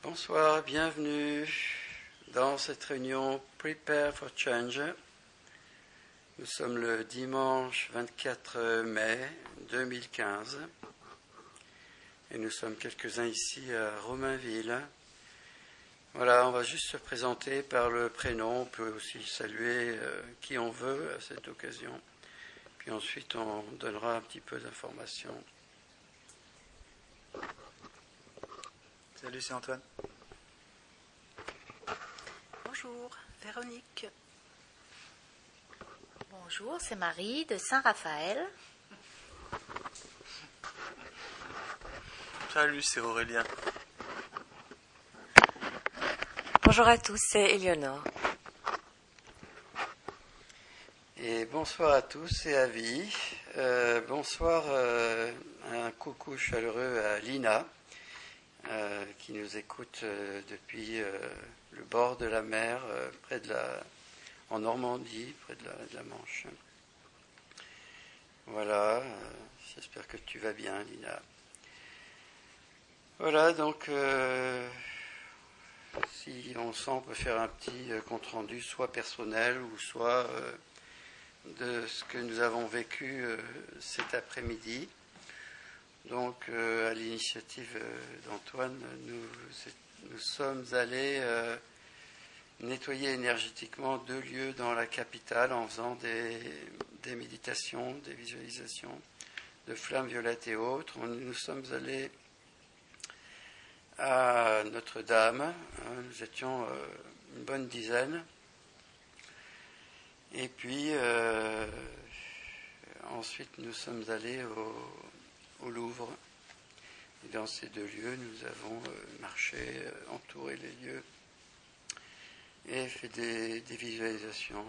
Bonsoir, bienvenue dans cette réunion Prepare for Change. Nous sommes le dimanche 24 mai 2015 et nous sommes quelques-uns ici à Romainville. Voilà, on va juste se présenter par le prénom, on peut aussi saluer qui on veut à cette occasion. Puis ensuite on donnera un petit peu d'informations. Salut, c'est Antoine. Bonjour, Véronique. Bonjour, c'est Marie de Saint-Raphaël. Salut, c'est Aurélien. Bonjour à tous, c'est Éléonore. Et bonsoir à tous et à Vie. Bonsoir, un coucou chaleureux à Lina, qui nous écoute depuis le bord de la mer, en Normandie, près de la Manche. Voilà, j'espère que tu vas bien, Lina. Voilà, donc, si on sent, on peut faire un petit compte-rendu, soit personnel ou soit de ce que nous avons vécu cet après-midi. Donc, à l'initiative d'Antoine, nous sommes allés nettoyer énergétiquement 2 lieux dans la capitale en faisant des méditations, des visualisations de flammes violettes et autres. Nous sommes allés à Notre-Dame, nous étions une bonne dizaine. Et puis, ensuite, nous sommes allés au Louvre. Et dans ces 2 lieux, nous avons marché, entouré les lieux et fait des visualisations.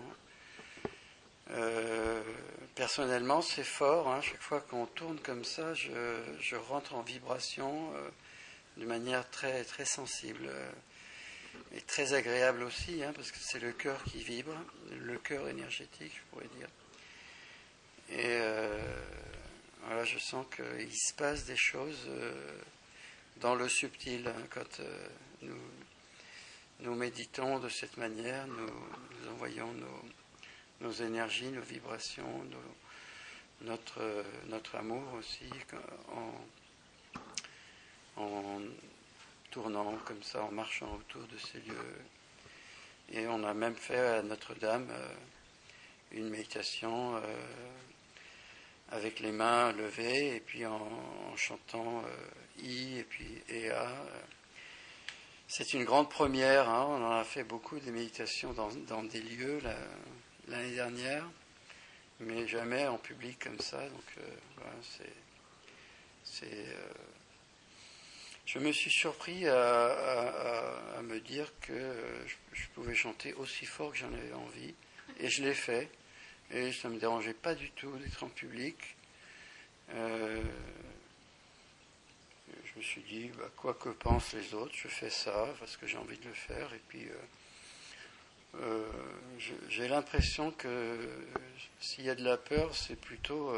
Personnellement, c'est fort. Chaque fois qu'on tourne comme ça, je rentre en vibration de manière très, très sensible et très agréable aussi, parce que c'est le cœur qui vibre, le cœur énergétique, je pourrais dire. Et voilà, je sens qu'il se passe des choses dans le subtil. Quand nous méditons de cette manière, nous envoyons nos énergies, nos vibrations, notre amour aussi, en tournant comme ça, en marchant autour de ces lieux. Et on a même fait à Notre-Dame une méditation avec les mains levées et puis en chantant I et puis Ea. C'est une grande première, on en a fait beaucoup des méditations dans des lieux l'année dernière, mais jamais en public comme ça. Donc voilà, je me suis surpris à me dire que je pouvais chanter aussi fort que j'en avais envie, et je l'ai fait. Et ça ne me dérangeait pas du tout d'être en public. Je me suis dit, quoi que pensent les autres, je fais ça parce que j'ai envie de le faire. Et puis, j'ai l'impression que s'il y a de la peur, c'est plutôt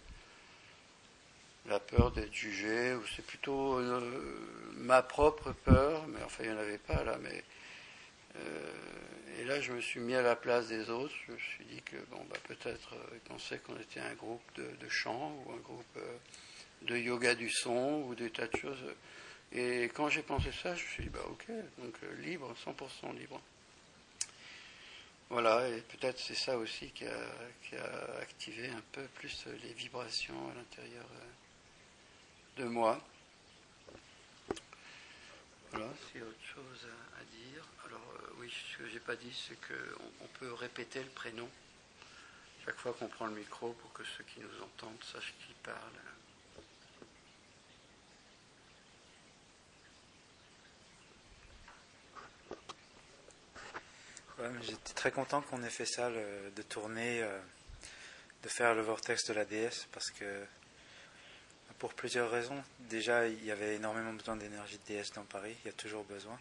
la peur d'être jugé, ou c'est plutôt ma propre peur. Mais enfin, il n'y en avait pas là, mais... et là, je me suis mis à la place des autres. Je me suis dit que, peut-être, ils pensaient qu'on était un groupe de chant, ou un groupe de yoga du son, ou des tas de choses. Et quand j'ai pensé ça, je me suis dit, ok, donc libre, 100% libre. Voilà, et peut-être c'est ça aussi qui a activé un peu plus les vibrations à l'intérieur de moi. Voilà, s'il y a autre chose à dire. Alors oui, ce que j'ai pas dit, c'est qu'on peut répéter le prénom chaque fois qu'on prend le micro pour que ceux qui nous entendent sachent qui parle. Ouais, mais j'étais très content qu'on ait fait ça, de tourner, de faire le vortex de la déesse, parce que pour plusieurs raisons. Déjà, il y avait énormément besoin d'énergie de déesse dans Paris, il y a toujours besoin.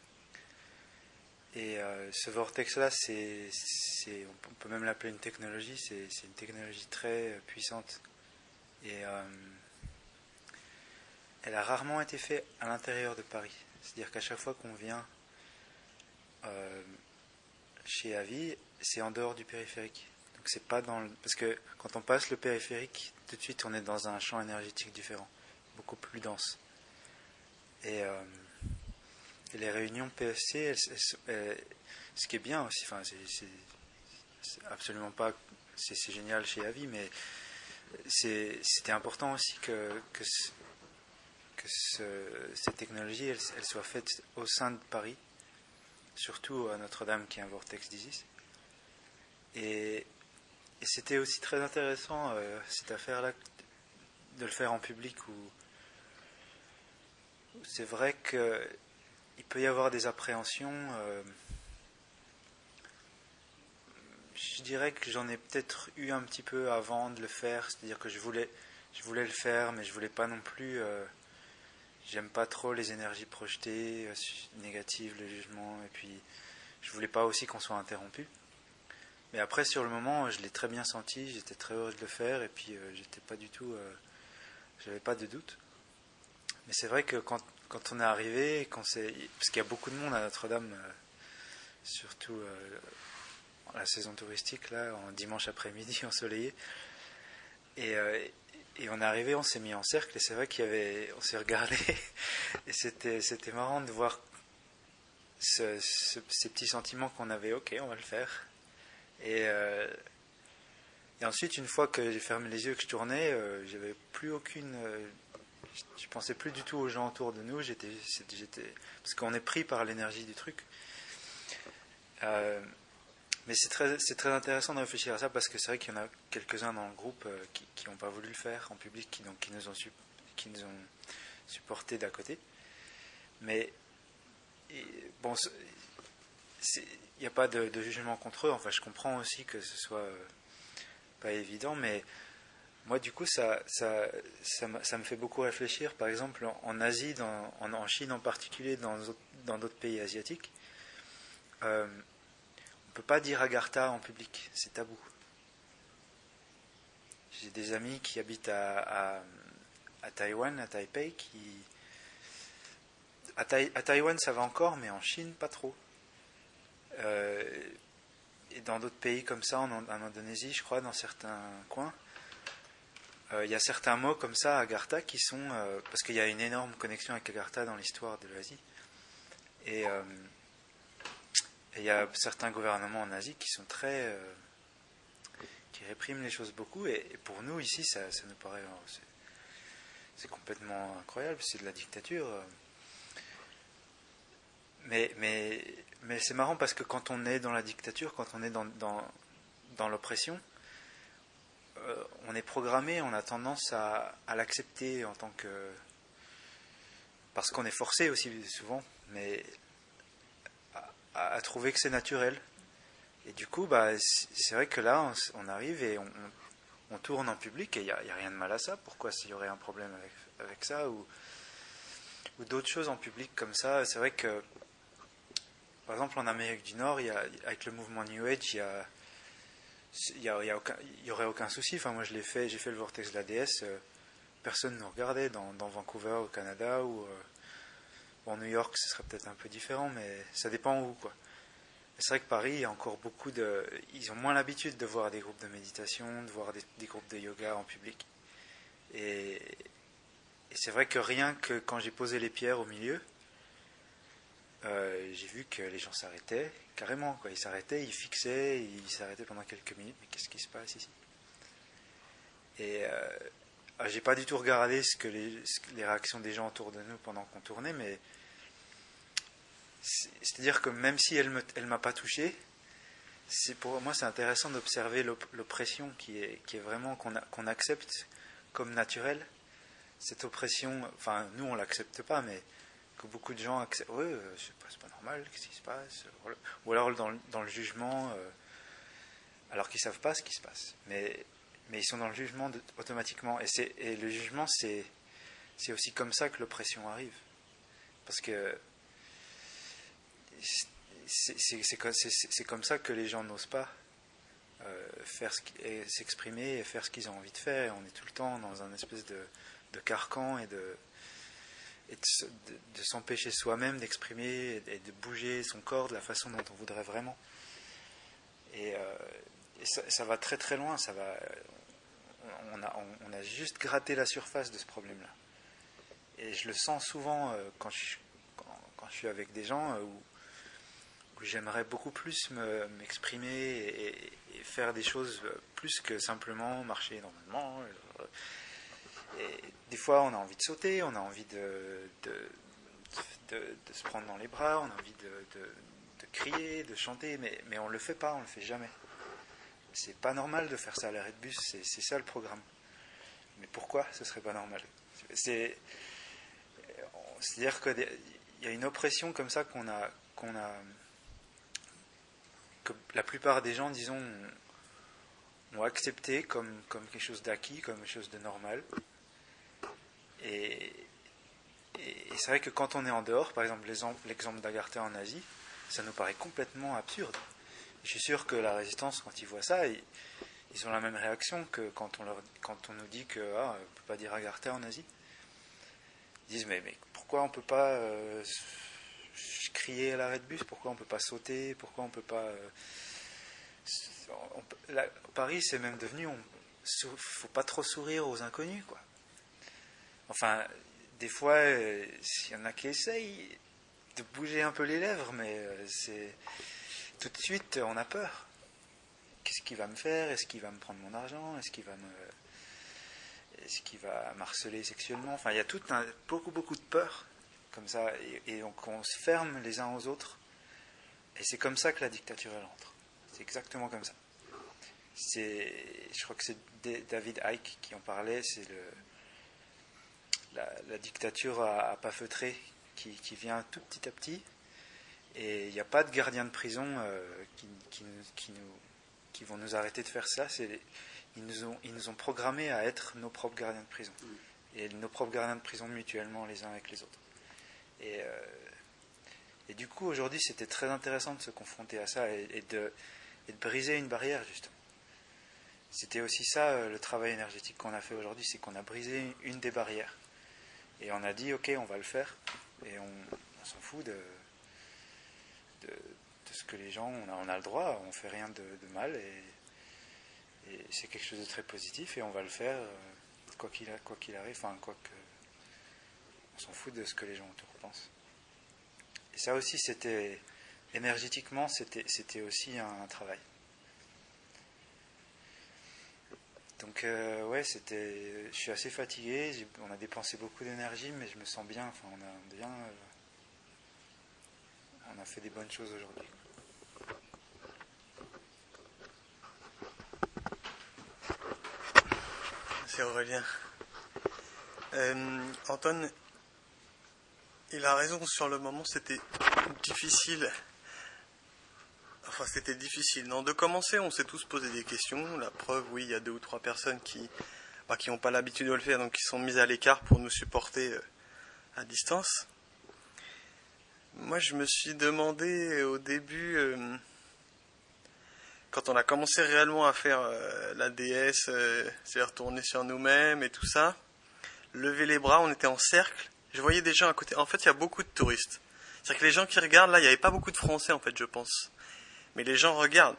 Et ce vortex-là, on peut même l'appeler une technologie, c'est une technologie très puissante. Et elle a rarement été faite à l'intérieur de Paris. C'est-à-dire qu'à chaque fois qu'on vient chez Avi, c'est en dehors du périphérique. Donc c'est pas parce que quand on passe le périphérique, tout de suite on est dans un champ énergétique différent, beaucoup plus dense. Et les réunions PSC, ce qui est bien aussi, enfin c'est absolument pas, c'est génial chez Avi, mais c'était important aussi que cette technologie elle soit faite au sein de Paris, surtout à Notre-Dame qui est un vortex d'Isis. Et c'était aussi très intéressant cette affaire-là de le faire en public où c'est vrai qu'il peut y avoir des appréhensions. Je dirais que j'en ai peut-être eu un petit peu avant de le faire, c'est-à-dire que je voulais le faire, mais je voulais pas non plus. J'aime pas trop les énergies projetées, négatives, le jugement, et puis je voulais pas aussi qu'on soit interrompu. Mais après, sur le moment, je l'ai très bien senti, j'étais très heureux de le faire, et puis j'étais pas du tout, j'avais pas de doute. Mais c'est vrai que quand on est arrivé, parce qu'il y a beaucoup de monde à Notre-Dame, surtout la saison touristique, là, en dimanche après-midi ensoleillé, et on est arrivé, on s'est mis en cercle, et c'est vrai on s'est regardé, et c'était marrant de voir ces petits sentiments qu'on avait. Ok, on va le faire. Et ensuite, une fois que j'ai fermé les yeux et que je tournais, j'avais plus aucune. Je pensais plus du tout aux gens autour de nous. Parce qu'on est pris par l'énergie du truc. Mais c'est très intéressant de réfléchir à ça parce que c'est vrai qu'il y en a quelques-uns dans le groupe qui n'ont pas voulu le faire en public, qui nous ont supportés d'à côté. Mais bon, il n'y a pas de jugement contre eux. Enfin, je comprends aussi que ce soit pas évident, mais moi, du coup, ça me fait beaucoup réfléchir. Par exemple, en Asie, en Chine en particulier, dans d'autres pays asiatiques, on ne peut pas dire Agartha en public, c'est tabou. J'ai des amis qui habitent à Taïwan, à Taipei, à Taïwan ça va encore, mais en Chine pas trop. Et dans d'autres pays comme ça, en Indonésie, je crois, dans certains coins, il y a certains mots comme ça, Agartha, qui sont parce qu'il y a une énorme connexion avec Agartha dans l'histoire de l'Asie. Et il y a certains gouvernements en Asie qui sont qui répriment les choses beaucoup. Et pour nous ici, ça nous paraît, c'est complètement incroyable. C'est de la dictature. Mais c'est marrant parce que quand on est dans la dictature, quand on est dans l'oppression, on est programmé, on a tendance à l'accepter en tant que... Parce qu'on est forcé aussi souvent, mais à trouver que c'est naturel. Et du coup, c'est vrai que là, on arrive et on tourne en public et il n'y a rien de mal à ça. Pourquoi s'il y aurait un problème avec ça ou d'autres choses en public comme ça? C'est vrai que par exemple, en Amérique du Nord, avec le mouvement New Age, il y aurait aucun souci. Enfin, moi, j'ai fait le vortex de la déesse. Personne ne nous regardait dans Vancouver, au Canada, ou en New York, ce serait peut-être un peu différent, mais ça dépend où, quoi. C'est vrai que Paris, il y a encore beaucoup de... Ils ont moins l'habitude de voir des groupes de méditation, de voir des groupes de yoga en public. Et c'est vrai que rien que quand j'ai posé les pierres au milieu, j'ai vu que les gens s'arrêtaient, carrément, quoi. Ils s'arrêtaient, ils fixaient, ils s'arrêtaient pendant quelques minutes. Mais qu'est-ce qui se passe ici? Et j'ai pas du tout regardé les réactions des gens autour de nous pendant qu'on tournait, mais c'est-à-dire que même si elle m'a pas touché, pour moi c'est intéressant d'observer l'oppression qui est vraiment qu'on accepte comme naturelle. Cette oppression, enfin nous on l'accepte pas, mais que beaucoup de gens acceptent. Ouais, c'est pas normal, qu'est-ce qui se passe? Ou alors dans le jugement, alors qu'ils savent pas ce qui se passe. Mais ils sont dans le jugement automatiquement. Et le jugement, c'est aussi comme ça que l'oppression arrive. Parce que c'est comme ça que les gens n'osent pas s'exprimer et faire ce qu'ils ont envie de faire. Et on est tout le temps dans un espèce de carcan et et de s'empêcher soi-même d'exprimer et de bouger son corps de la façon dont on voudrait vraiment. Et ça va très très loin. On a juste gratté la surface de ce problème-là. Et je le sens souvent quand je suis avec des gens où j'aimerais beaucoup plus m'exprimer et faire des choses plus que simplement marcher normalement. Et des fois, on a envie de sauter, on a envie de se prendre dans les bras, on a envie de crier, de chanter, mais on ne le fait pas, on ne le fait jamais. C'est pas normal de faire ça à l'arrêt de bus, c'est ça le programme. Mais pourquoi ce serait pas normal? C'est-à-dire qu'il y a une oppression comme ça qu'on a, que la plupart des gens, disons, ont accepté comme quelque chose d'acquis, comme quelque chose de normal. Et c'est vrai que quand on est en dehors, par exemple l'exemple d'Agartha en Asie, ça nous paraît complètement absurde. Je suis sûr que la résistance, quand ils voient ça, ils ont la même réaction que quand on nous dit qu'on ne peut pas dire Agartha en Asie. Ils disent mais pourquoi on ne peut pas crier à l'arrêt de bus, pourquoi on ne peut pas sauter, pourquoi on ne peut pas... Paris, c'est même devenu... faut pas trop sourire aux inconnus, quoi. Enfin, des fois, il y en a qui essayent de bouger un peu les lèvres, mais c'est... Tout de suite, on a peur. Qu'est-ce qu'il va me faire? Est-ce qu'il va me prendre mon argent? Est-ce qu'il va m'harceler sexuellement? Enfin, il y a beaucoup de peur, comme ça, et donc on se ferme les uns aux autres, et c'est comme ça que la dictature, elle entre. C'est exactement comme ça. Je crois que c'est David Icke qui en parlait, c'est la dictature à pas feutrer qui vient tout petit à petit, et il n'y a pas de gardiens de prison qui vont nous arrêter de faire ça. Ils nous ont programmés à être nos propres gardiens de prison, et nos propres gardiens de prison mutuellement les uns avec les autres. Et du coup, aujourd'hui, c'était très intéressant de se confronter à ça et de briser une barrière, justement. C'était aussi ça, le travail énergétique qu'on a fait aujourd'hui, c'est qu'on a brisé une des barrières. Et on a dit, ok, on va le faire, et on s'en fout de ce que les gens... On a le droit, on fait rien de mal, et c'est quelque chose de très positif, et on va le faire, quoi qu'il arrive, enfin, on s'en fout de ce que les gens autour pensent. Et ça aussi, énergétiquement, c'était aussi un travail. Donc, ouais, je suis assez fatigué, on a dépensé beaucoup d'énergie, mais je me sens bien, enfin, on a fait des bonnes choses aujourd'hui. C'est Aurélien. Antoine, il a raison, sur le moment c'était difficile. Enfin, c'était difficile. Non, de commencer, on s'est tous posé des questions. La preuve, oui, il y a 2 ou 3 personnes qui n'ont pas l'habitude de le faire, donc qui sont mises à l'écart pour nous supporter à distance. Moi, je me suis demandé au début, quand on a commencé réellement à faire la déesse, c'est-à-dire tourner sur nous-mêmes et tout ça, lever les bras, on était en cercle. Je voyais des gens à côté. En fait, il y a beaucoup de touristes. C'est-à-dire que les gens qui regardent, là, il n'y avait pas beaucoup de Français, en fait, je pense. Mais les gens regardent.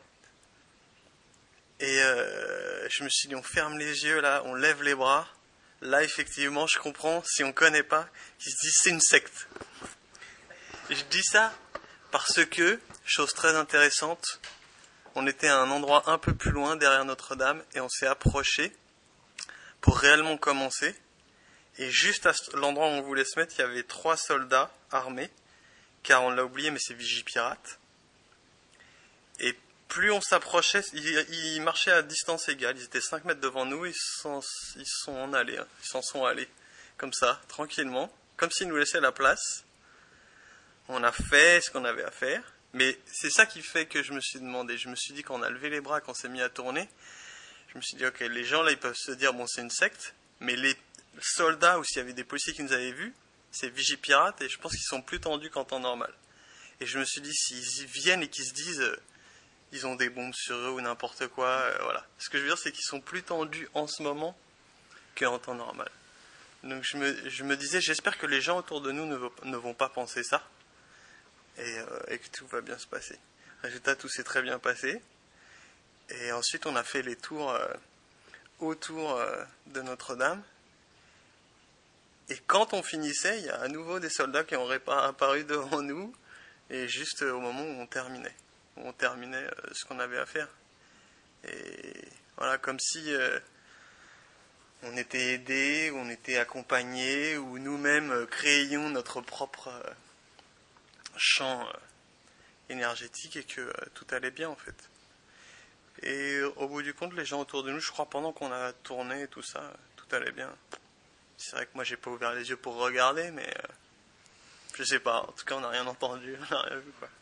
Et je me suis dit, on ferme les yeux, là, on lève les bras. Là, effectivement, je comprends, si on ne connaît pas, qu'ils se disent, c'est une secte. Et je dis ça parce que, chose très intéressante, on était à un endroit un peu plus loin, derrière Notre-Dame, et on s'est approché pour réellement commencer. Et juste à l'endroit où on voulait se mettre, il y avait 3 soldats armés, car on l'a oublié, mais c'est Vigipirate. Et plus on s'approchait, ils marchaient à distance égale, ils étaient 5 mètres devant nous, ils s'en sont allés, comme ça, tranquillement, comme s'ils nous laissaient la place. On a fait ce qu'on avait à faire, mais c'est ça qui fait que je me suis demandé, je me suis dit, quand on a levé les bras, quand on s'est mis à tourner, je me suis dit, ok, les gens là, ils peuvent se dire, bon, c'est une secte, mais les soldats, ou s'il y avait des policiers qui nous avaient vus, c'est Vigipirate, et je pense qu'ils sont plus tendus qu'en temps normal. Et je me suis dit, s'ils viennent et qu'ils se disent, ils ont des bombes sur eux ou n'importe quoi, voilà. Ce que je veux dire, c'est qu'ils sont plus tendus en ce moment qu'en temps normal. Donc je me disais, j'espère que les gens autour de nous ne vont pas penser ça et que tout va bien se passer. Résultat, tout s'est très bien passé. Et ensuite, on a fait les tours autour de Notre-Dame. Et quand on finissait, il y a à nouveau des soldats qui ont apparu devant nous, et juste au moment où on terminait ce qu'on avait à faire. Et voilà, comme si on était aidés, on était accompagnés, ou nous-mêmes créions notre propre champ énergétique et que tout allait bien en fait. Et au bout du compte, les gens autour de nous, je crois pendant qu'on a tourné et tout ça, tout allait bien. C'est vrai que moi j'ai pas ouvert les yeux pour regarder, mais je sais pas, en tout cas on n'a rien entendu, on n'a rien vu quoi.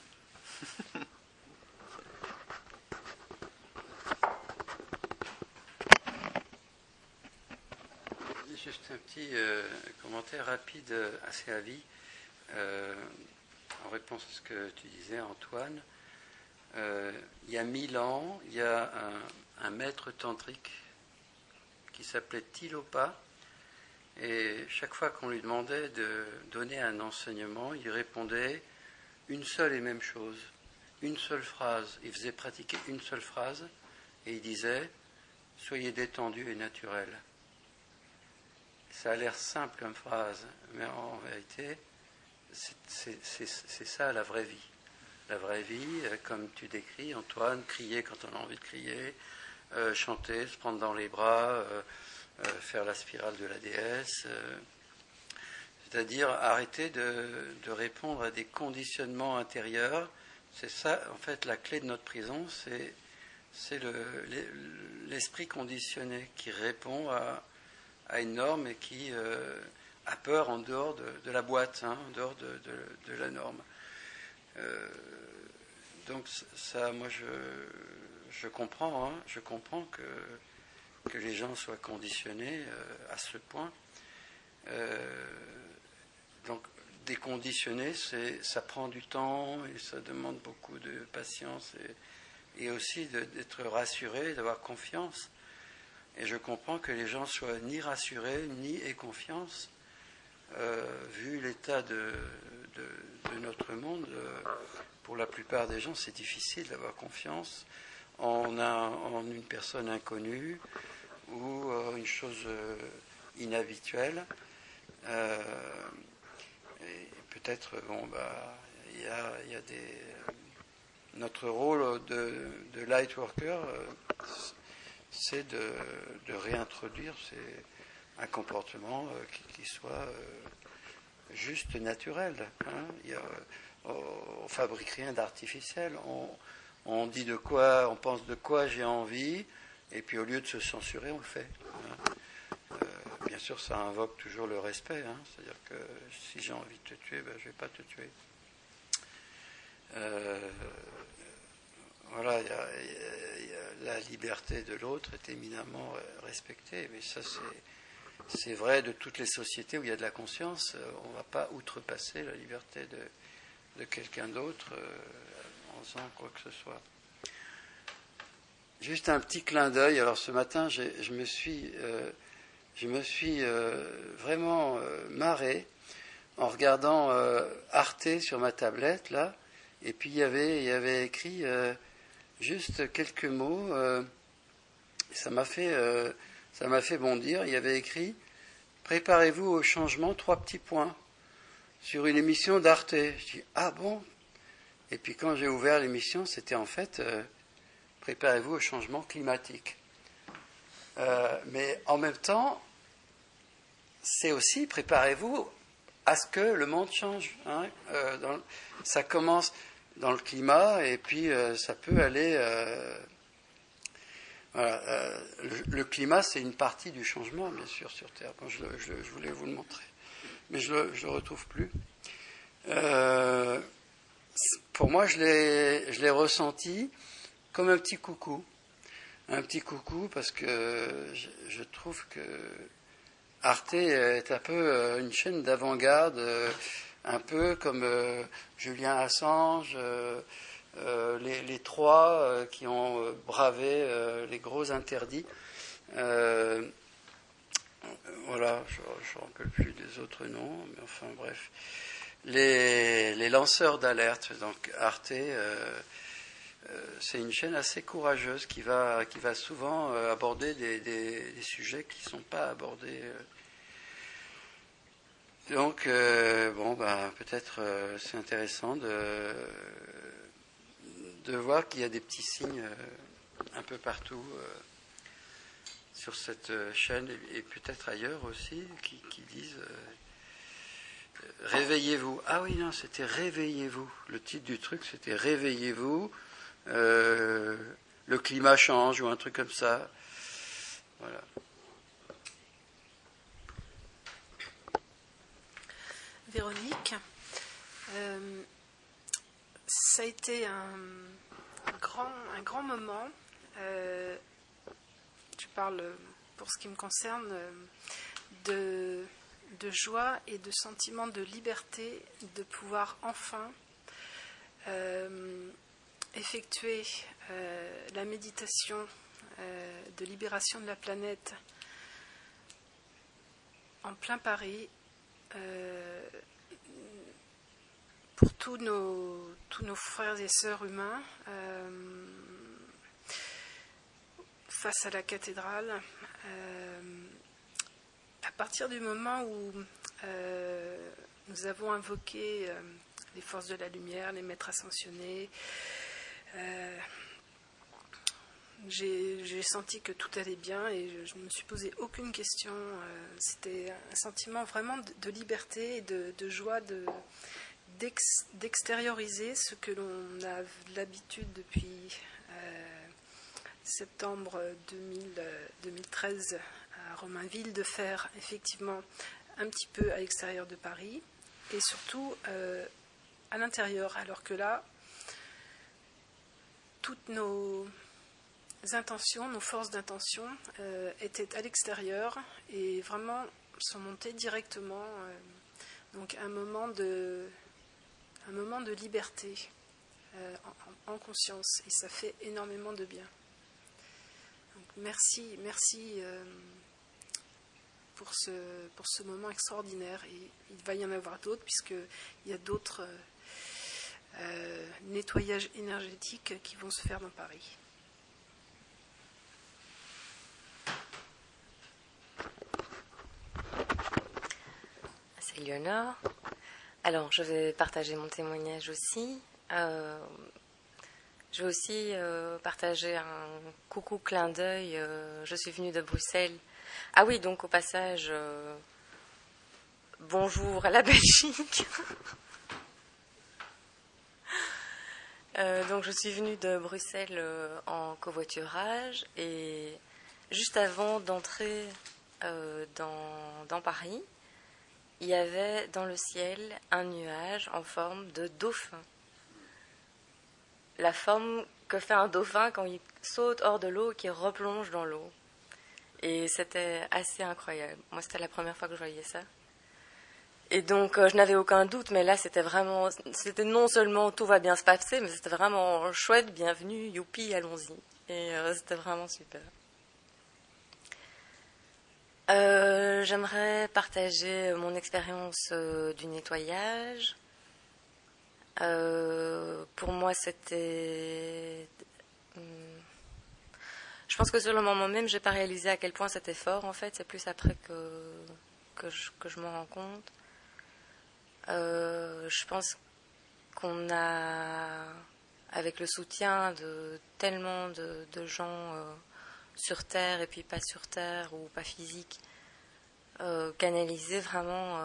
Juste un petit commentaire rapide, assez à vie, en réponse à ce que tu disais, Antoine. Il y a 1000 ans, il y a un maître tantrique qui s'appelait Tilopa, et chaque fois qu'on lui demandait de donner un enseignement, il répondait une seule et même chose, une seule phrase. Il faisait pratiquer une seule phrase, et il disait « Soyez détendu et naturel ». Ça a l'air simple comme phrase, mais en vérité, c'est ça la vraie vie. La vraie vie, comme tu décris, Antoine, crier quand on a envie de crier, chanter, se prendre dans les bras, faire la spirale de la déesse, c'est-à-dire arrêter de répondre à des conditionnements intérieurs. C'est ça, en fait, la clé de notre prison, c'est l'esprit conditionné qui répond à une norme et qui a peur en dehors de la boîte, en dehors de la norme. Donc ça, moi je comprends, je comprends que les gens soient conditionnés à ce point. Donc déconditionner, ça prend du temps et ça demande beaucoup de patience et aussi d'être rassuré, d'avoir confiance. Et je comprends que les gens soient ni rassurés ni aient confiance. Vu l'état de notre monde, pour la plupart des gens, c'est difficile d'avoir confiance en une personne inconnue ou une chose inhabituelle. Et peut-être, il y a notre rôle de light worker, c'est de réintroduire un comportement qui soit juste naturel. On fabrique rien d'artificiel. On dit on pense de quoi j'ai envie, et puis au lieu de se censurer, on le fait. Bien sûr, ça invoque toujours le respect. C'est-à-dire que si j'ai envie de te tuer, je ne vais pas te tuer. Voilà, la liberté de l'autre est éminemment respectée, mais ça c'est vrai de toutes les sociétés où il y a de la conscience. On ne va pas outrepasser la liberté de quelqu'un d'autre en faisant quoi que ce soit. Juste un petit clin d'œil. Alors ce matin, je me suis vraiment marré en regardant Arte sur ma tablette là, et puis il y avait écrit juste quelques mots. Ça m'a fait bondir. Il y avait écrit « Préparez-vous au changement, 3 petits points » sur une émission d'Arte. Je dis « Ah bon ?» Et puis quand j'ai ouvert l'émission, c'était en fait « Préparez-vous au changement climatique ». Mais en même temps, c'est aussi « Préparez-vous à ce que le monde change ». Ça commence dans le climat et puis ça peut aller... Voilà, le climat, c'est une partie du changement, bien sûr, sur Terre. Bon, je voulais vous le montrer, mais je le retrouve plus. Pour moi, je l'ai ressenti comme un petit coucou. Un petit coucou parce que je trouve que Arte est un peu une chaîne d'avant-garde, un peu comme Julian Assange, les trois qui ont bravé les gros interdits. voilà, je ne me rappelle plus des autres noms, mais enfin bref. Les lanceurs d'alerte, donc Arte, c'est une chaîne assez courageuse qui va souvent aborder des sujets qui ne sont pas abordés. Donc, peut-être c'est intéressant de voir qu'il y a des petits signes un peu partout sur cette chaîne et peut-être ailleurs aussi qui disent réveillez-vous. Ah oui, non, c'était réveillez-vous. Le titre du truc, c'était réveillez-vous. Le climat change ou un truc comme ça. Voilà. Véronique, ça a été un grand moment. Je parle, pour ce qui me concerne, de joie et de sentiment de liberté de pouvoir enfin effectuer la méditation de libération de la planète en plein Paris, pour tous nos frères et sœurs humains, face à la cathédrale, à partir du moment où nous avons invoqué les forces de la lumière, les maîtres ascensionnés, j'ai senti que tout allait bien et je ne me suis posé aucune question. C'était un sentiment vraiment de liberté et de joie d'extérioriser ce que l'on a l'habitude depuis septembre 2013 à Romainville de faire effectivement un petit peu à l'extérieur de Paris et surtout à l'intérieur, alors que là toutes nos intentions, nos forces d'intention étaient à l'extérieur et vraiment sont montées directement. Donc un moment de liberté en conscience, et ça fait énormément de bien. Donc merci pour ce moment extraordinaire, et il va y en avoir d'autres puisqu'il y a d'autres nettoyages énergétiques qui vont se faire dans Paris. C'est Léonore. Alors, je vais partager mon témoignage aussi. Je vais aussi partager un coucou clin d'œil. Je suis venue de Bruxelles. Ah oui, donc au passage, bonjour à la Belgique. Donc je suis venue de Bruxelles en covoiturage et juste avant d'entrer dans Paris, il y avait dans le ciel un nuage en forme de dauphin. La forme que fait un dauphin quand il saute hors de l'eau et qu'il replonge dans l'eau. Et c'était assez incroyable. Moi, c'était la première fois que je voyais ça. Et donc, je n'avais aucun doute, mais là, c'était non seulement tout va bien se passer, mais c'était vraiment chouette, bienvenue, youpi, allons-y. Et c'était vraiment super. J'aimerais partager mon expérience du nettoyage. Pour moi, c'était... Je pense que sur le moment même, je n'ai pas réalisé à quel point c'était fort, en fait. C'est plus après que je m'en rends compte. Je pense qu'on a, avec le soutien de tellement de gens sur Terre et puis pas sur Terre ou pas physique, canalisé vraiment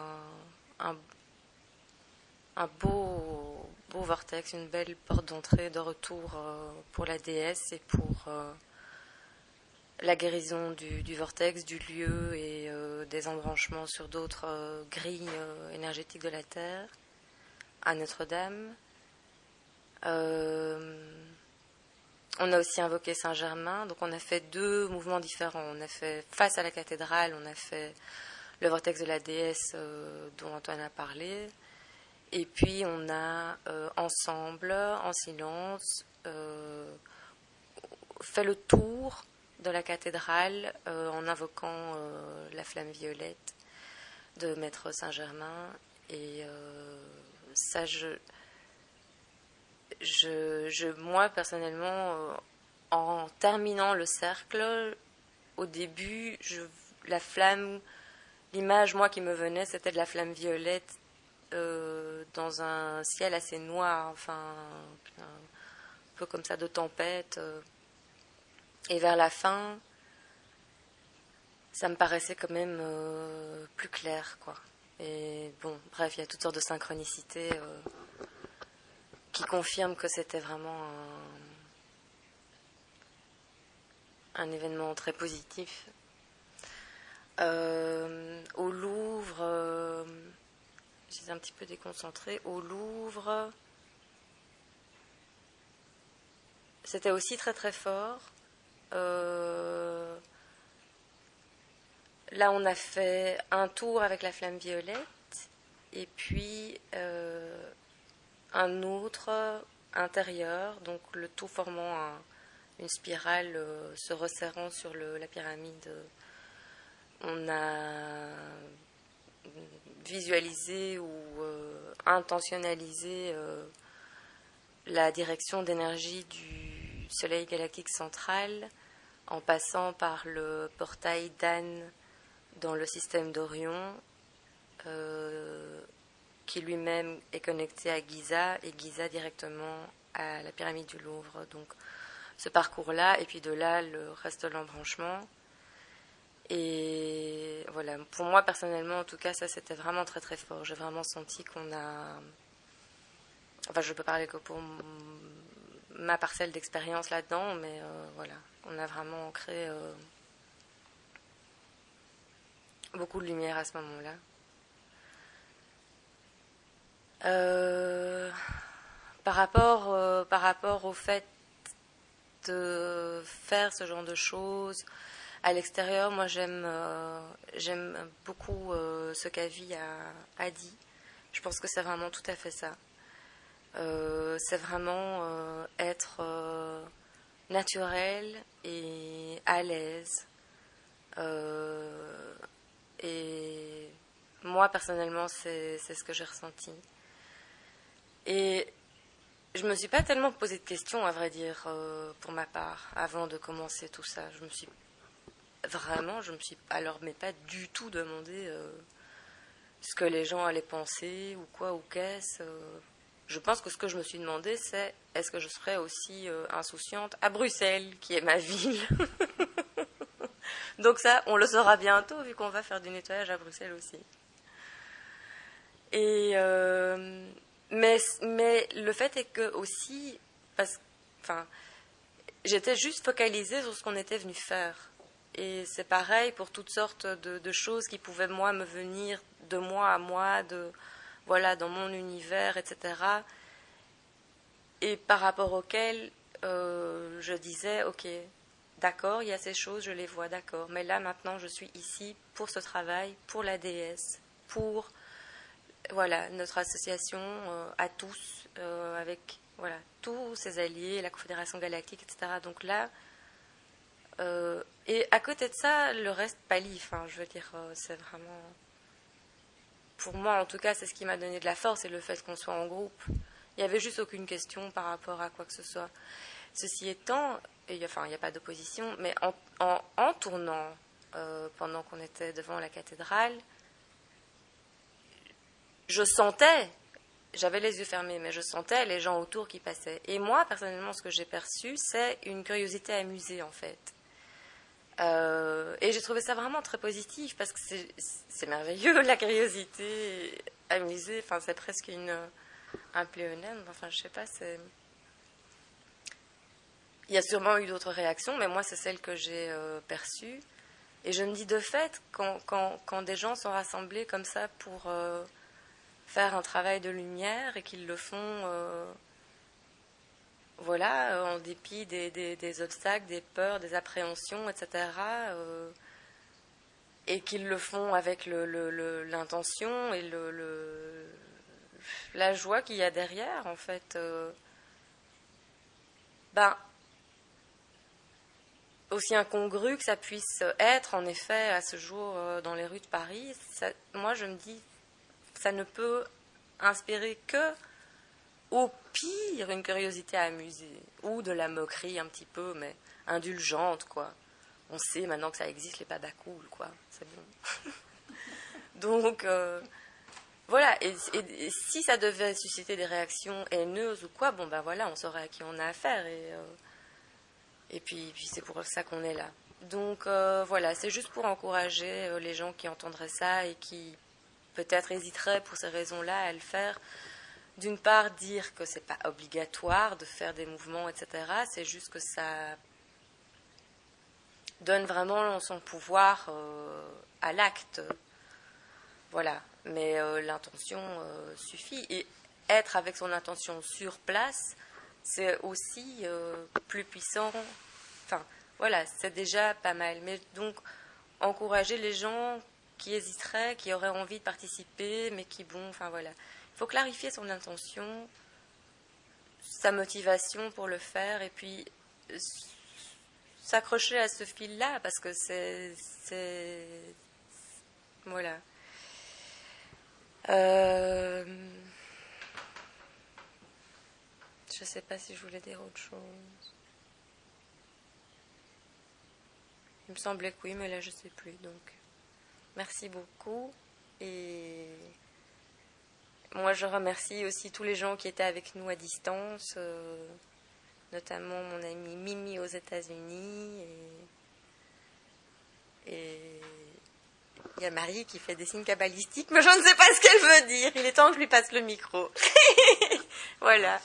un beau vortex, une belle porte d'entrée, de retour pour la déesse et pour la guérison du vortex, du lieu et des embranchements sur d'autres grilles énergétiques de la Terre, à Notre-Dame. On a aussi invoqué Saint-Germain, donc on a fait 2 mouvements différents. On a fait face à la cathédrale, on a fait le vortex de la déesse dont Antoine a parlé. Et puis on a ensemble, en silence, fait le tour de la cathédrale en invoquant la flamme violette de Maître Saint-Germain. Et ça, moi, personnellement, en terminant le cercle, au début, la flamme, l'image, moi, qui me venait, c'était de la flamme violette dans un ciel assez noir, enfin, un peu comme ça, de tempête. Et vers la fin, ça me paraissait quand même plus clair, quoi. Et bon, bref, il y a toutes sortes de synchronicités qui confirment que c'était vraiment un événement très positif. Au Louvre, j'étais un petit peu déconcentrée. Au Louvre, c'était aussi très très fort. Là, on a fait un tour avec la flamme violette et puis un autre intérieur, donc le tout formant une spirale se resserrant sur la pyramide. On a visualisé ou intentionnalisé la direction d'énergie du Soleil galactique central en passant par le portail d'Anne dans le système d'Orion, qui lui-même est connecté à Giza, et Giza directement à la pyramide du Louvre. Donc ce parcours-là, et puis de là, le reste de l'embranchement. Et voilà, pour moi personnellement, en tout cas, ça c'était vraiment très très fort. J'ai vraiment senti qu'on a... Enfin, je peux parler que pour ma parcelle d'expérience là-dedans, mais voilà, on a vraiment créé beaucoup de lumière à ce moment-là. Par rapport au fait de faire ce genre de choses à l'extérieur, moi j'aime beaucoup ce qu'Avi a dit. Je pense que c'est vraiment tout à fait ça. C'est vraiment être naturel et à l'aise. Et moi personnellement c'est ce que j'ai ressenti. Et je me suis pas tellement posé de questions, à vrai dire, pour ma part, avant de commencer tout ça. Je me suis alors mais pas du tout demandé ce que les gens allaient penser ou quoi ou qu'est-ce. Je pense que ce que je me suis demandé, c'est est-ce que je serais aussi insouciante à Bruxelles, qui est ma ville. Donc ça, on le saura bientôt, vu qu'on va faire du nettoyage à Bruxelles aussi. Et mais le fait est que aussi, j'étais juste focalisée sur ce qu'on était venu faire. Et c'est pareil pour toutes sortes de choses qui pouvaient me venir de moi à moi, dans mon univers, etc. Et par rapport auxquelles je disais, ok, d'accord, il y a ces choses, je les vois, d'accord. Mais là, maintenant, je suis ici pour ce travail, pour la déesse, pour notre association à tous, avec tous ses alliés, la Confédération Galactique, etc. Donc là, et à côté de ça, le reste pâlit. Enfin, je veux dire, c'est vraiment... Pour moi, en tout cas, c'est ce qui m'a donné de la force, et le fait qu'on soit en groupe. Il n'y avait juste aucune question par rapport à quoi que ce soit. Ceci étant, il n'y a pas d'opposition, mais en tournant, pendant qu'on était devant la cathédrale, je sentais, j'avais les yeux fermés, mais je sentais les gens autour qui passaient. Et moi, personnellement, ce que j'ai perçu, c'est une curiosité amusée, en fait. Et j'ai trouvé ça vraiment très positif, parce que c'est merveilleux, la curiosité amusée. Enfin, c'est presque un pléonème. Enfin, je sais pas, il y a sûrement eu d'autres réactions, mais moi, c'est celle que j'ai perçue. Et je me dis, de fait, quand des gens sont rassemblés comme ça pour faire un travail de lumière, et qu'ils le font... en dépit des obstacles, des peurs, des appréhensions, etc. Et qu'ils le font avec l'intention et la joie qu'il y a derrière, en fait. aussi incongru que ça puisse être, en effet, à ce jour, dans les rues de Paris, moi je me dis, ça ne peut inspirer que, au pire, une curiosité amusée, ou de la moquerie un petit peu, mais indulgente, quoi. On sait maintenant que ça existe, les babacools, quoi. C'est bon. Donc, voilà. Et si ça devait susciter des réactions haineuses ou quoi, bon, ben voilà, on saurait à qui on a affaire. Et puis c'est pour ça qu'on est là. Donc, voilà, c'est juste pour encourager les gens qui entendraient ça et qui, peut-être, hésiteraient pour ces raisons-là à le faire. D'une part, dire que c'est pas obligatoire de faire des mouvements, etc. C'est juste que ça donne vraiment son pouvoir à l'acte. Voilà. Mais l'intention suffit. Et être avec son intention sur place, c'est aussi plus puissant. Enfin, voilà, c'est déjà pas mal. Mais donc, encourager les gens qui hésiteraient, qui auraient envie de participer, mais qui, bon, enfin voilà. Il faut clarifier son intention, sa motivation pour le faire, et puis s'accrocher à ce fil-là, parce que c'est voilà. Je ne sais pas si je voulais dire autre chose. Il me semblait que oui, mais là je ne sais plus. Donc, merci beaucoup. Et moi, je remercie aussi tous les gens qui étaient avec nous à distance, notamment mon amie Mimi aux États-Unis. Et il y a Marie qui fait des signes kabbalistiques, mais je ne sais pas ce qu'elle veut dire. Il est temps que je lui passe le micro. Voilà.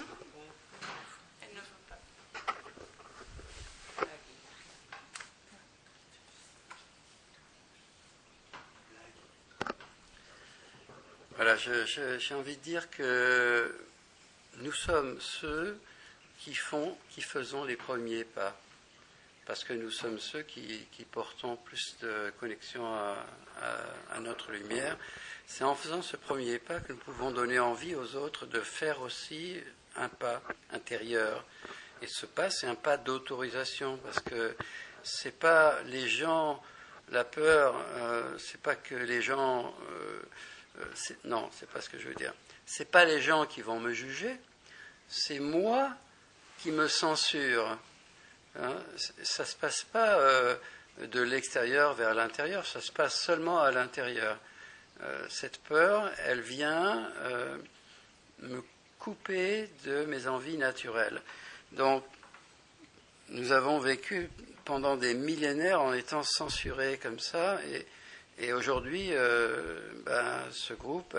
Voilà, j'ai envie de dire que nous sommes ceux qui faisons les premiers pas, parce que nous sommes ceux qui portons plus de connexion à notre lumière. C'est en faisant ce premier pas que nous pouvons donner envie aux autres de faire aussi un pas intérieur. Et ce pas, c'est un pas d'autorisation, parce que c'est pas les gens, la peur, c'est pas que les gens... non, c'est pas ce que je veux dire. C'est pas les gens qui vont me juger, c'est moi qui me censure. Hein, ça se passe pas de l'extérieur vers l'intérieur, ça se passe seulement à l'intérieur. Cette peur, elle vient me couper de mes envies naturelles. Donc, nous avons vécu pendant des millénaires en étant censurés comme ça, et aujourd'hui, ce groupe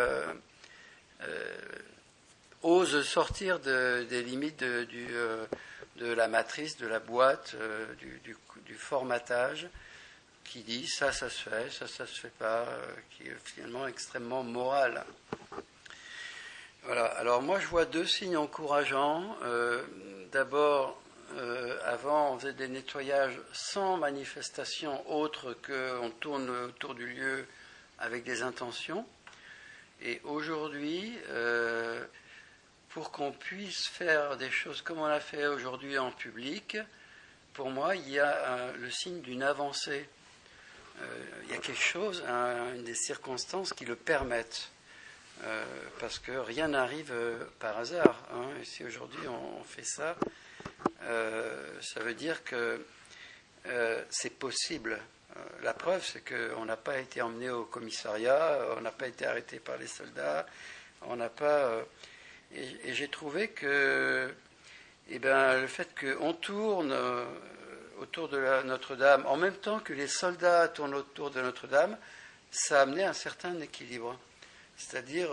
ose sortir des limites de la matrice, de la boîte, du formatage, qui dit ça se fait, ça se fait pas, qui est finalement extrêmement moral. Voilà. Alors moi, je vois deux signes encourageants. D'abord, avant, on faisait des nettoyages sans manifestation autre qu'on tourne autour du lieu avec des intentions. Et aujourd'hui, pour qu'on puisse faire des choses comme on l'a fait aujourd'hui en public, pour moi, il y a le signe d'une avancée. Il y a quelque chose, une des circonstances qui le permettent. Parce que rien n'arrive par hasard. Hein. Et si aujourd'hui on fait ça, ça veut dire que c'est possible. La preuve, c'est qu'on n'a pas été emmené au commissariat, on n'a pas été arrêté par les soldats, on n'a pas... Et j'ai trouvé que le fait qu'on tourne autour de Notre-Dame, en même temps que les soldats tournent autour de Notre-Dame, ça a amené un certain équilibre. C'est-à-dire,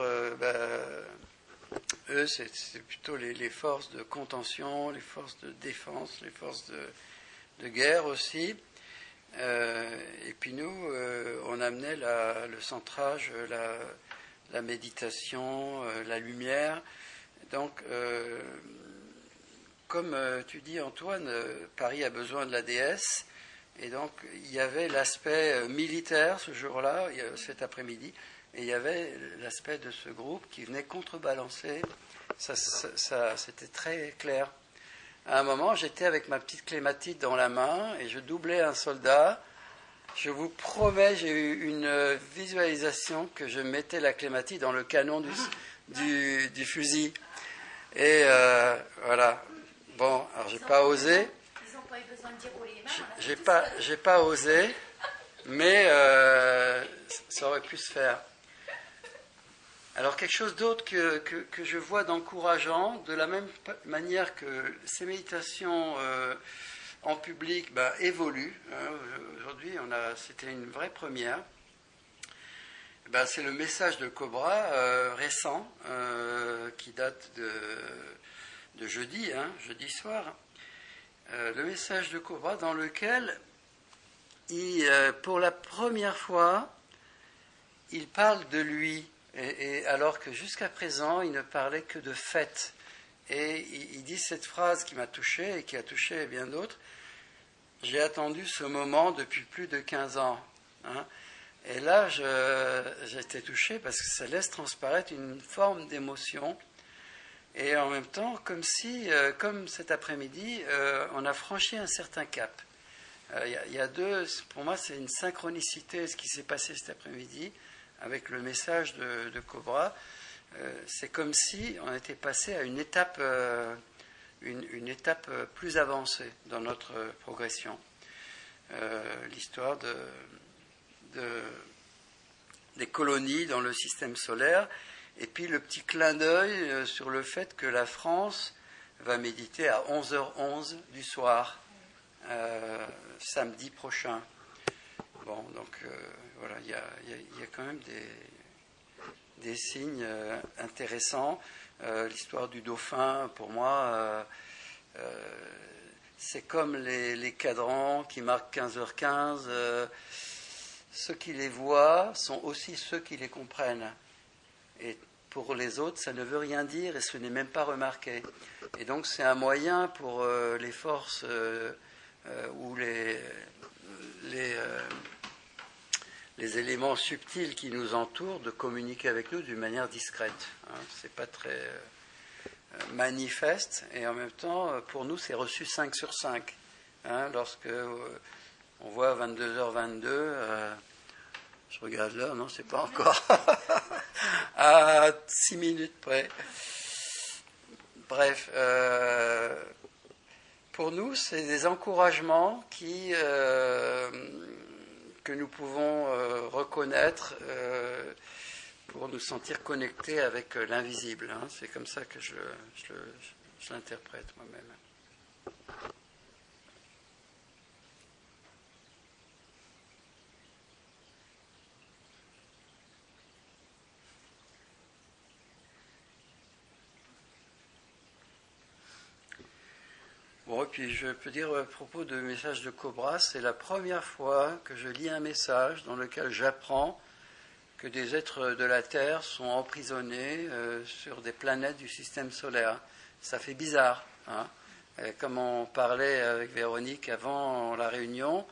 eux, c'est plutôt les forces de contention, les forces de défense, les forces de guerre aussi. Et puis nous, on amenait le centrage, la méditation, la lumière. Donc, comme tu dis, Antoine, Paris a besoin de la déesse. Et donc, il y avait l'aspect militaire ce jour-là, cet après-midi. Et il y avait l'aspect de ce groupe qui venait contrebalancer. Ça, c'était très clair. À un moment, j'étais avec ma petite clématite dans la main et je doublais un soldat. Je vous promets, j'ai eu une visualisation que je mettais la clématite dans le canon du fusil. Et voilà. Bon, alors j'ai pas osé. Ils n'ont pas eu besoin de dire où les mains. J'ai pas osé, mais ça aurait pu se faire. Alors quelque chose d'autre que je vois d'encourageant, de la même manière que ces méditations en public évoluent. Aujourd'hui, c'était une vraie première. C'est le message de Cobra récent, qui date de jeudi soir. Le message de Cobra dans lequel, pour la première fois, il parle de lui. Et alors que jusqu'à présent, il ne parlait que de fête. Et il dit cette phrase qui m'a touché et qui a touché bien d'autres. J'ai attendu ce moment depuis plus de 15 ans. Et là, j'ai été touché parce que ça laisse transparaître une forme d'émotion. Et en même temps, comme cet après-midi, on a franchi un certain cap. Il y a pour moi, c'est une synchronicité ce qui s'est passé cet après-midi. Avec le message de Cobra, c'est comme si on était passé à une étape plus avancée dans notre progression. L'histoire des colonies dans le système solaire, et puis le petit clin d'œil sur le fait que la France va méditer à 11h11 du soir, samedi prochain. Bon, donc voilà, il y a quand même des signes intéressants. L'histoire du dauphin, pour moi, c'est comme les cadrans qui marquent 15h15. Ceux qui les voient sont aussi ceux qui les comprennent. Et pour les autres, ça ne veut rien dire et ce n'est même pas remarqué. Et donc c'est un moyen pour les forces ou les éléments subtils qui nous entourent de communiquer avec nous d'une manière discrète. C'est pas très manifeste et en même temps, pour nous, c'est reçu 5 sur 5. Lorsque on voit 22h22, je regarde l'heure, non, c'est pas encore. À 6 minutes près. Bref, pour nous, c'est des encouragements que nous pouvons reconnaître pour nous sentir connectés avec l'invisible. C'est comme ça que je l'interprète moi-même. Bon, et puis je peux dire à propos du message de Cobra, c'est la première fois que je lis un message dans lequel j'apprends que des êtres de la Terre sont emprisonnés sur des planètes du système solaire. Ça fait bizarre. Comme on parlait avec Véronique avant la réunion,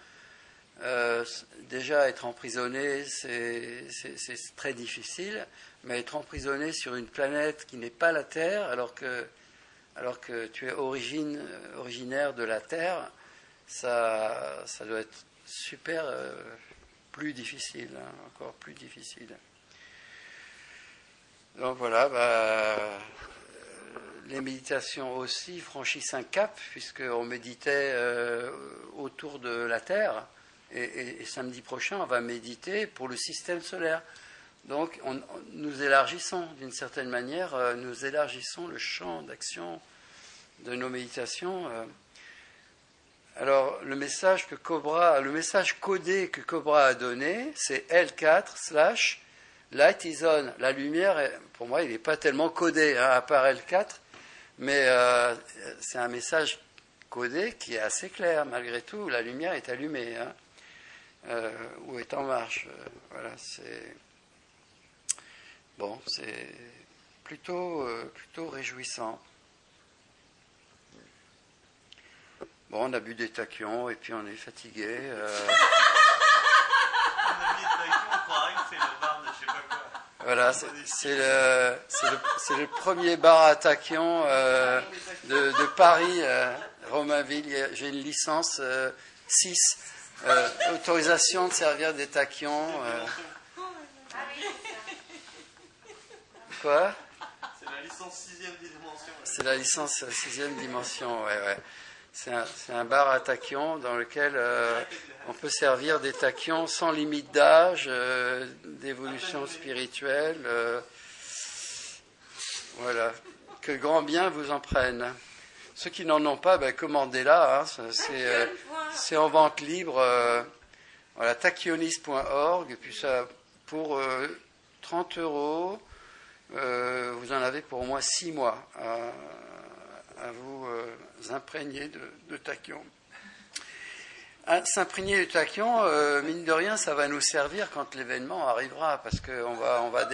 déjà être emprisonné, c'est très difficile, mais être emprisonné sur une planète qui n'est pas la Terre, alors que tu es originaire de la Terre, ça doit être super plus difficile, encore plus difficile. Donc voilà, les méditations aussi franchissent un cap, puisqu'on méditait autour de la Terre, et samedi prochain, on va méditer pour le système solaire. Donc, nous élargissons, d'une certaine manière, nous élargissons le champ d'action de nos méditations. Alors, le message codé que Cobra a donné, c'est L4/Light is on. La lumière, pour moi, il n'est pas tellement codé, à part L4, mais c'est un message codé qui est assez clair. Malgré tout, la lumière est allumée, ou est en marche. Voilà, c'est... Bon, c'est plutôt réjouissant. Bon, on a bu des tachyons et puis on est fatigué. On a bu des tachyons, on croirait que c'est le bar de je sais pas quoi. Voilà, c'est le premier bar à tachyon de Paris, Romainville. J'ai une licence 6, autorisation de servir des tachyons. Quoi ? C'est la licence 6e dimension. C'est la licence 6e dimension, ouais. C'est un bar à tachyons dans lequel on peut servir des tachyons sans limite d'âge, d'évolution spirituelle. Voilà. Que le grand bien vous en prenne. Ceux qui n'en ont pas, commandez-la. Hein. C'est en vente libre. Voilà, tachyonis.org. Et puis ça, pour 30 €, vous en avez pour au moins 6 mois à vous imprégner de tachyon. S'imprégner du tachyon, mine de rien, ça va nous servir quand l'événement arrivera, parce qu'on va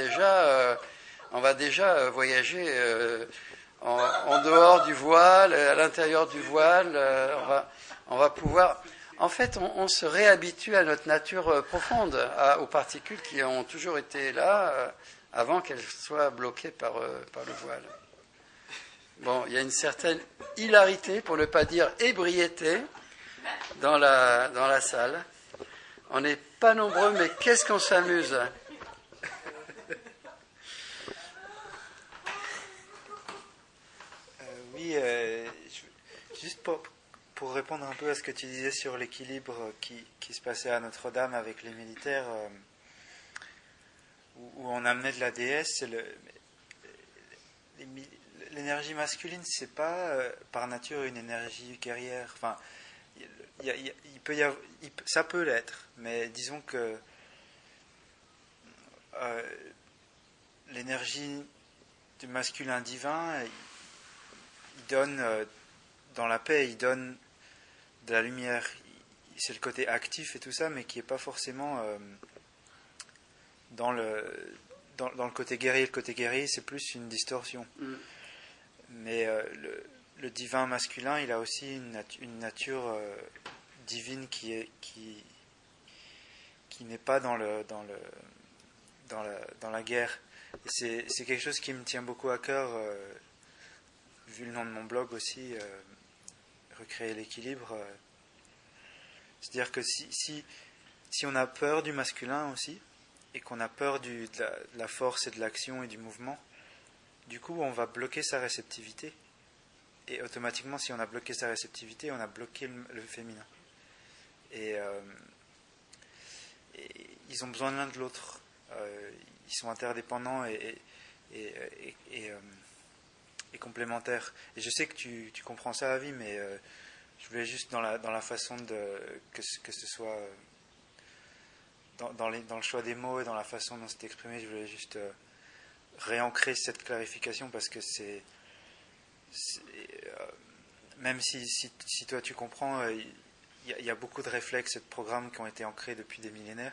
déjà voyager en dehors du voile, à l'intérieur du voile. On va pouvoir... En fait, on se réhabitue à notre nature profonde, aux particules qui ont toujours été là avant qu'elles soient bloquées par le voile. Bon, il y a une certaine hilarité, pour ne pas dire ébriété, dans la salle. On n'est pas nombreux, mais qu'est-ce qu'on s'amuse. Oui, juste pour répondre un peu à ce que tu disais sur l'équilibre qui se passait à Notre-Dame avec les militaires, où on amenait de la déesse, l'énergie masculine, c'est pas par nature une énergie guerrière. Enfin, ça peut l'être, mais disons que l'énergie du masculin divin, il donne dans la paix, il donne de la lumière. C'est le côté actif et tout ça, mais qui n'est pas forcément dans le côté guerrier. Le côté guerrier, c'est plus une distorsion. Mais le divin masculin, il a aussi une nature divine qui n'est pas dans la guerre. Et c'est quelque chose qui me tient beaucoup à cœur, vu le nom de mon blog aussi, recréer l'équilibre. C'est-à-dire que si on a peur du masculin aussi, et qu'on a peur de la force et de l'action et du mouvement, du coup, on va bloquer sa réceptivité. Et automatiquement, si on a bloqué sa réceptivité, on a bloqué le féminin. Et ils ont besoin l'un de l'autre. Ils sont interdépendants et complémentaires. Et je sais que tu comprends ça, Avi, mais je voulais juste dans la façon que ce soit dans le choix des mots et dans la façon dont c'est exprimé, je voulais juste réancrer cette clarification, parce que même si toi tu comprends, il y a beaucoup de réflexes et de programmes qui ont été ancrés depuis des millénaires,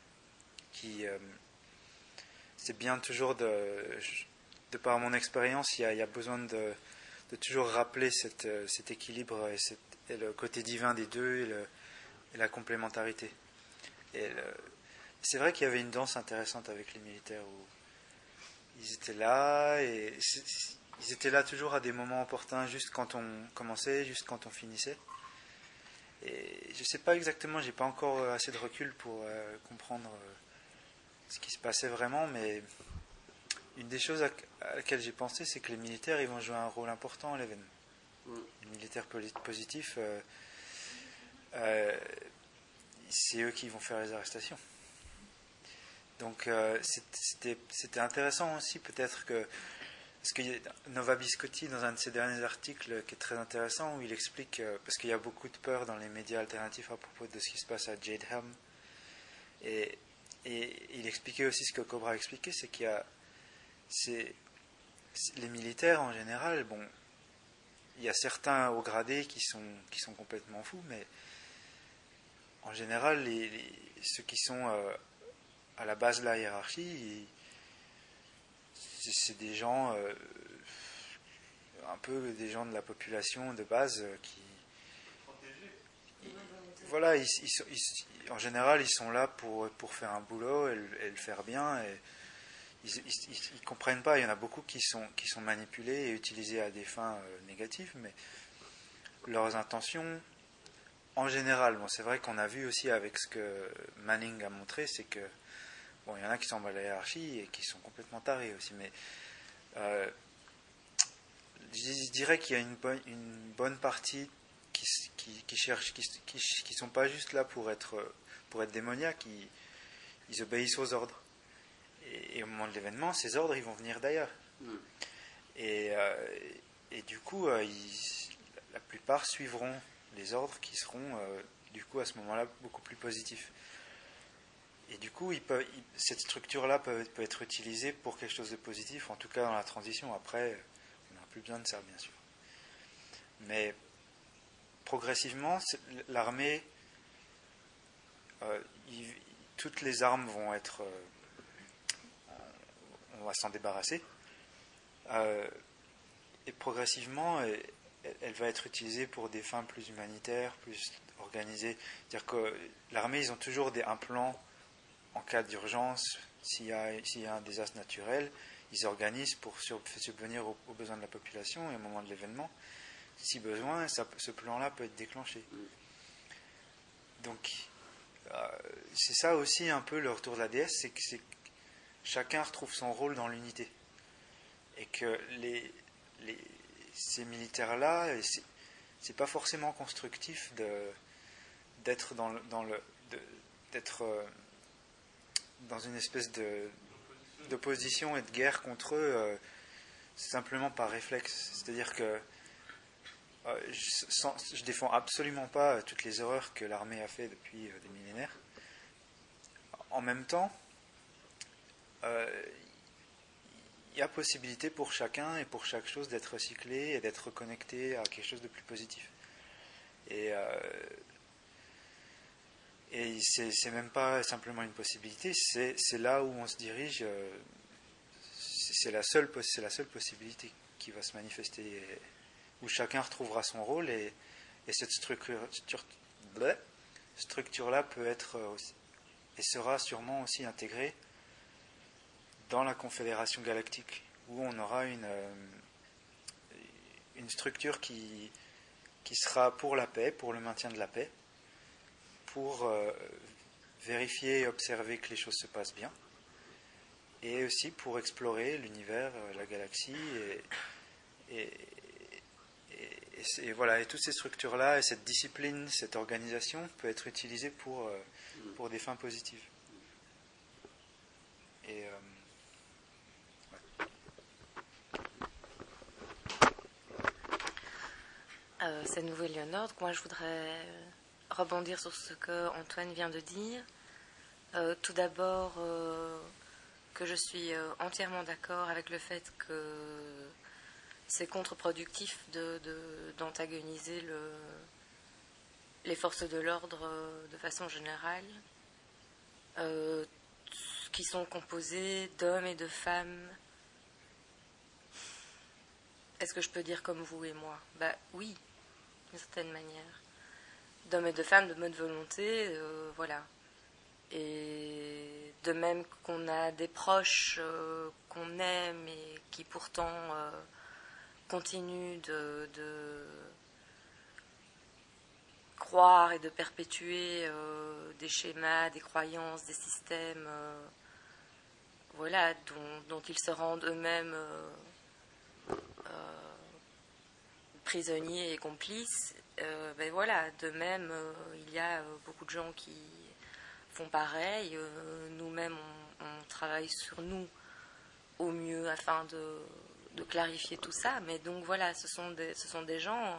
c'est bien toujours de par mon expérience, il y a besoin de toujours rappeler cet équilibre et le côté divin des deux et la complémentarité. Et c'est vrai qu'il y avait une danse intéressante avec les militaires où ils étaient là, et ils étaient là toujours à des moments opportuns, juste quand on commençait, juste quand on finissait. Et je ne sais pas exactement, j'ai pas encore assez de recul pour comprendre ce qui se passait vraiment, mais une des choses à laquelle j'ai pensé, c'est que les militaires, ils vont jouer un rôle important à l'événement. Les militaires positifs, c'est eux qui vont faire les arrestations. Donc c'était intéressant aussi, peut-être que... Parce qu'il y a Nova Biscotti, dans un de ses derniers articles, qui est très intéressant, où il explique, parce qu'il y a beaucoup de peur dans les médias alternatifs à propos de ce qui se passe à Jade Helm, et il expliquait aussi ce que Cobra a expliqué, c'est qu'il y a... les militaires, en général, bon, il y a certains hauts gradés qui sont complètement fous, mais en général, ceux qui sont à la base de la hiérarchie, c'est des gens, un peu des gens de la population de base qui... Voilà, en général, ils sont là pour faire un boulot et le faire bien. Et ils comprennent pas. Il y en a beaucoup qui sont manipulés et utilisés à des fins négatives, mais leurs intentions, en général, bon, c'est vrai qu'on a vu aussi avec ce que Manning a montré, c'est que bon, il y en a qui sont dans la hiérarchie et qui sont complètement tarés aussi, mais je dirais qu'il y a une bonne partie qui cherchent, qui sont pas juste là pour être démoniaques, ils obéissent aux ordres. Et au moment de l'événement, ces ordres, ils vont venir d'ailleurs. Et du coup, la plupart suivront les ordres qui seront, du coup, à ce moment-là, beaucoup plus positifs. Et du coup, cette structure-là peut être utilisée pour quelque chose de positif, en tout cas dans la transition. Après, on n'aura plus besoin de ça, bien sûr. Mais progressivement, l'armée, toutes les armes vont être... on va s'en débarrasser. Et progressivement, elle va être utilisée pour des fins plus humanitaires, plus organisées. C'est-à-dire que l'armée, ils ont toujours un plan en cas d'urgence. S'il y a un désastre naturel, ils organisent pour subvenir aux besoins de la population, et au moment de l'événement, si besoin, ce plan-là peut être déclenché. Donc, c'est ça aussi un peu le retour de la déesse, c'est que chacun retrouve son rôle dans l'unité. Et que ces militaires-là, c'est pas forcément constructif d'être dans une espèce d'opposition et de guerre contre eux, simplement par réflexe. C'est-à-dire que je défends absolument pas toutes les erreurs que l'armée a fait depuis des millénaires. En même temps, il y a possibilité pour chacun et pour chaque chose d'être recyclé et d'être connecté à quelque chose de plus positif. Et c'est même pas simplement une possibilité, c'est là où on se dirige. C'est la seule possibilité qui va se manifester, où chacun retrouvera son rôle, et cette structure-là peut être et sera sûrement aussi intégrée dans la Confédération Galactique, où on aura une structure qui sera pour la paix, pour le maintien de la paix, pour vérifier et observer que les choses se passent bien, et aussi pour explorer l'univers, la galaxie, et voilà, et toutes ces structures-là, et cette discipline, cette organisation peut être utilisée pour des fins positives. Et c'est de nouveau Éléonore. Donc moi, je voudrais rebondir sur ce que Antoine vient de dire. Tout d'abord, que je suis entièrement d'accord avec le fait que c'est contre-productif d'antagoniser les forces de l'ordre de façon générale, qui sont composées d'hommes et de femmes. Est-ce que je peux dire comme vous et moi ? Oui, d'une certaine manière. D'hommes et de femmes de bonne volonté, voilà. Et de même qu'on a des proches qu'on aime et qui pourtant continuent de croire et de perpétuer des schémas, des croyances, des systèmes, voilà, dont ils se rendent eux-mêmes prisonniers et complices. Voilà, de même, il y a beaucoup de gens qui font pareil. Nous-mêmes, on travaille sur nous au mieux afin de clarifier tout ça. Mais donc voilà, ce sont des gens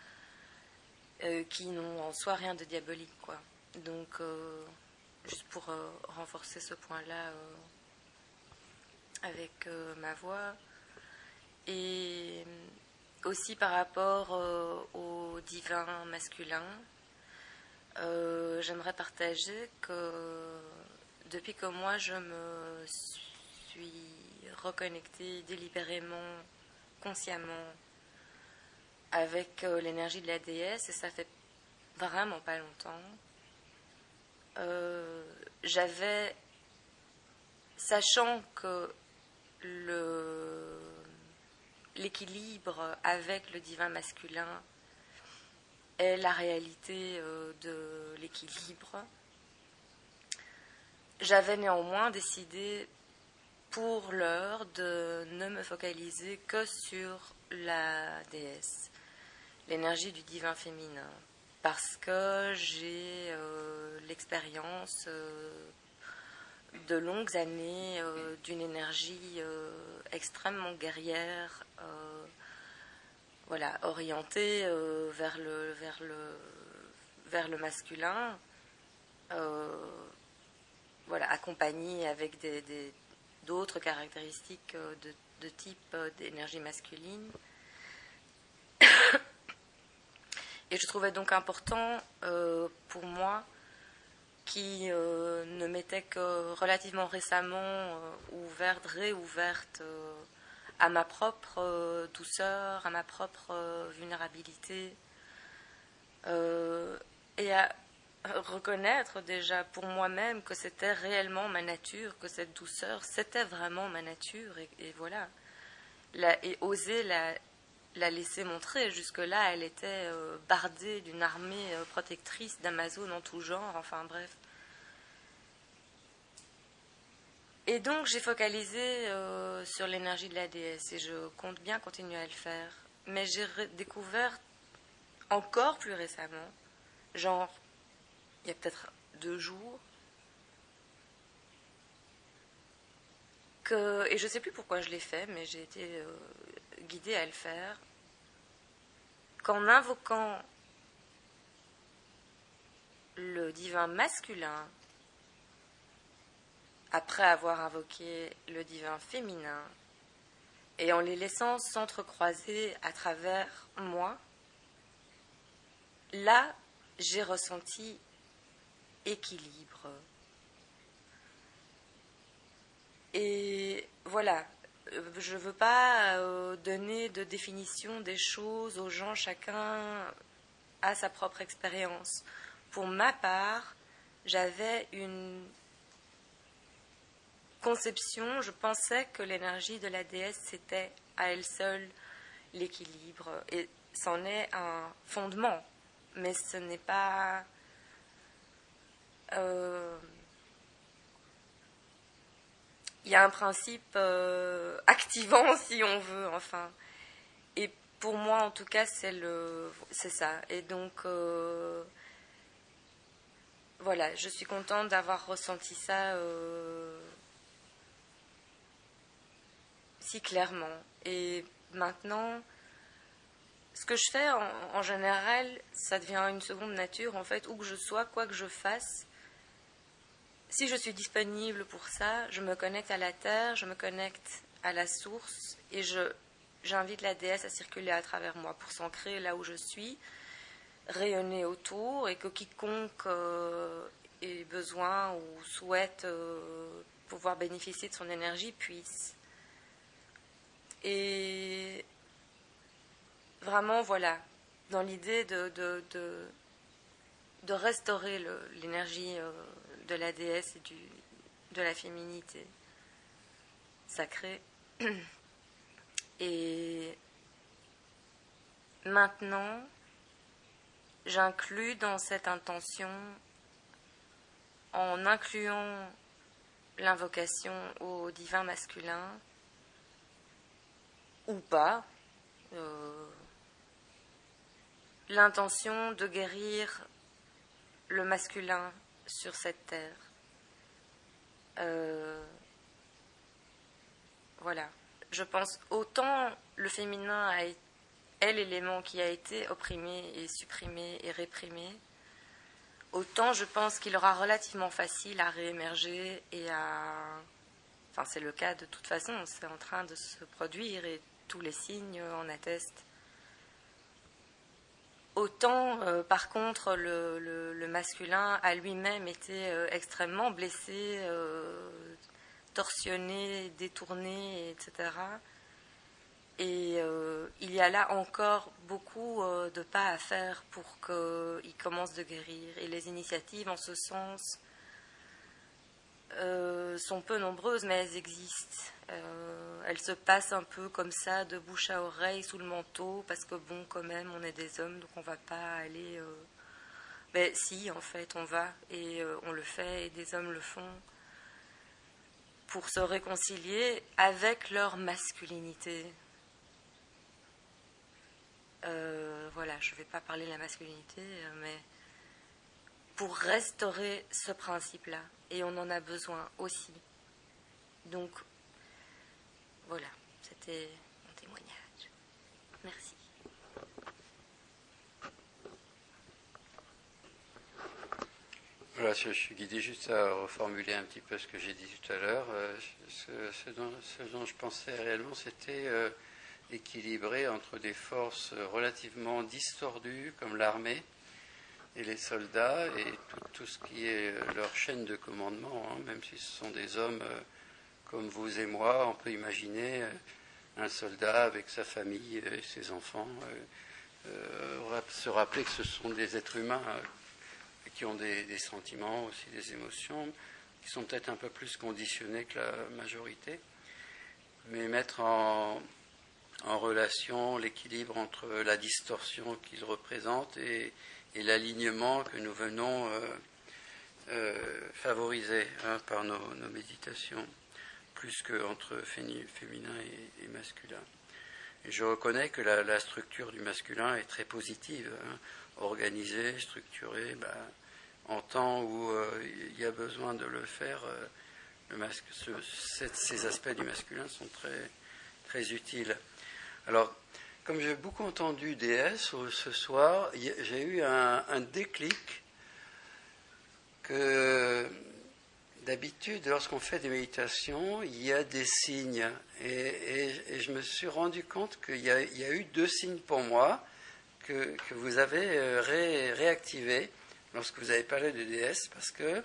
qui n'ont en soi rien de diabolique, quoi. Donc, juste pour renforcer ce point-là avec ma voix. Et aussi par rapport au divin masculin, j'aimerais partager que depuis que moi je me suis reconnectée délibérément, consciemment avec l'énergie de la déesse, et ça fait vraiment pas longtemps, j'avais, sachant que l'équilibre avec le divin masculin est la réalité de l'équilibre. J'avais néanmoins décidé pour l'heure de ne me focaliser que sur la déesse, l'énergie du divin féminin, parce que j'ai l'expérience de longues années d'une énergie extrêmement guerrière, orientée vers le masculin, accompagnée avec d'autres caractéristiques de type d'énergie masculine. Et je trouvais donc important pour moi, qui ne m'était que relativement récemment réouverte à ma propre douceur, à ma propre vulnérabilité, et à reconnaître déjà pour moi-même que c'était réellement ma nature, que cette douceur, c'était vraiment ma nature, et voilà. Et oser la laisser montrer. Jusque-là, elle était bardée d'une armée protectrice d'Amazones en tout genre, enfin bref. Et donc, j'ai focalisé sur l'énergie de la déesse, et je compte bien continuer à le faire. Mais j'ai découvert encore plus récemment, genre, il y a peut-être 2 jours, et je ne sais plus pourquoi je l'ai fait, mais j'ai été guidée à le faire, qu'en invoquant le divin masculin, après avoir invoqué le divin féminin, et en les laissant s'entrecroiser à travers moi, là, j'ai ressenti équilibre. Et voilà, je ne veux pas donner de définition des choses aux gens, chacun a sa propre expérience. Pour ma part, j'avais une conception, je pensais que l'énergie de la déesse, c'était à elle seule l'équilibre. Et c'en est un fondement, mais ce n'est pas... il y a un principe activant, si on veut, enfin. Et pour moi, en tout cas, c'est ça. Et donc, voilà, je suis contente d'avoir ressenti ça si clairement. Et maintenant, ce que je fais en général, ça devient une seconde nature, en fait, où que je sois, quoi que je fasse. Si je suis disponible pour ça, je me connecte à la terre, je me connecte à la source, et j'invite la déesse à circuler à travers moi pour s'ancrer là où je suis, rayonner autour, et que quiconque ait besoin ou souhaite pouvoir bénéficier de son énergie puisse. Et vraiment, voilà, dans l'idée de restaurer l'énergie de la déesse et de la féminité sacrée. Et maintenant, j'inclus dans cette intention, en incluant l'invocation au divin masculin, ou pas, l'intention de guérir le masculin sur cette terre. Voilà. Je pense autant le féminin est l'élément qui a été opprimé et supprimé et réprimé, autant je pense qu'il aura relativement facile à réémerger et enfin, c'est le cas de toute façon, c'est en train de se produire et tous les signes en attestent. Autant, par contre, le masculin a lui-même été extrêmement blessé, torsionné, détourné, etc. Et il y a là encore beaucoup de pas à faire pour qu'il commence de guérir. Et les initiatives en ce sens sont peu nombreuses, mais elles existent. Elles se passent un peu comme ça, de bouche à oreille, sous le manteau, parce que bon, quand même, on est des hommes, donc on va pas aller... Mais si, en fait, on va, et on le fait, et des hommes le font, pour se réconcilier avec leur masculinité. Voilà, je ne vais pas parler de la masculinité, mais pour restaurer ce principe-là. Et on en a besoin aussi. Donc, voilà, c'était mon témoignage. Merci. Voilà, je suis guidé juste à reformuler un petit peu ce que j'ai dit tout à l'heure. Ce dont je pensais réellement, c'était équilibrer entre des forces relativement distordues, comme l'armée et les soldats, et tout ce qui est leur chaîne de commandement, hein, même si ce sont des hommes comme vous et moi, on peut imaginer un soldat avec sa famille et ses enfants, se rappeler que ce sont des êtres humains qui ont des sentiments, aussi des émotions, qui sont peut-être un peu plus conditionnés que la majorité, mais mettre en relation l'équilibre entre la distorsion qu'ils représentent et l'alignement que nous venons favoriser par nos méditations, plus qu'entre féminin et masculin. Et je reconnais que la structure du masculin est très positive, hein, organisée, structurée, en temps où il y a besoin de le faire, ces aspects du masculin sont très, très utiles. Alors, comme j'ai beaucoup entendu déesse ce soir, j'ai eu un déclic que d'habitude, lorsqu'on fait des méditations, il y a des signes. Et je me suis rendu compte qu'il y a eu 2 signes pour moi que vous avez réactivés lorsque vous avez parlé de déesse, parce que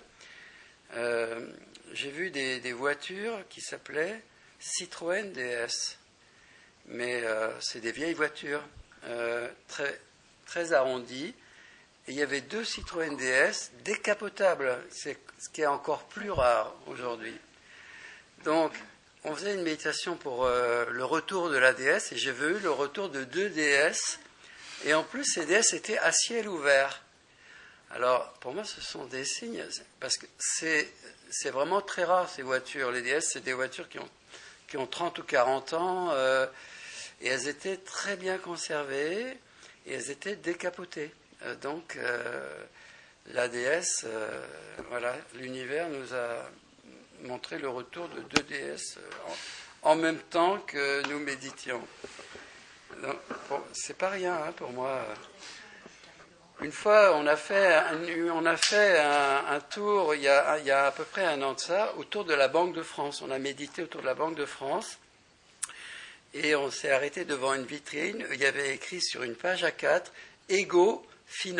j'ai vu des voitures qui s'appelaient Citroën DS. Mais c'est des vieilles voitures, très, très arrondies. Et il y avait 2 Citroën DS décapotables, ce qui est encore plus rare aujourd'hui. Donc, on faisait une méditation pour le retour de la DS, et j'ai vu le retour de 2 DS. Et en plus, ces DS étaient à ciel ouvert. Alors, pour moi, ce sont des signes, parce que c'est vraiment très rare, ces voitures. Les DS, c'est des voitures qui ont 30 ou 40 ans, et elles étaient très bien conservées, et elles étaient décapotées. Donc, la déesse, voilà, l'univers nous a montré le retour de 2 déesses en même temps que nous méditions. Donc, bon, c'est pas rien, hein, pour moi. Une fois, on a fait un tour, il y a à peu près 1 an de ça, autour de la Banque de France. On a médité autour de la Banque de France. Et on s'est arrêté devant une vitrine où il y avait écrit sur une page A4 « Ego Finance ».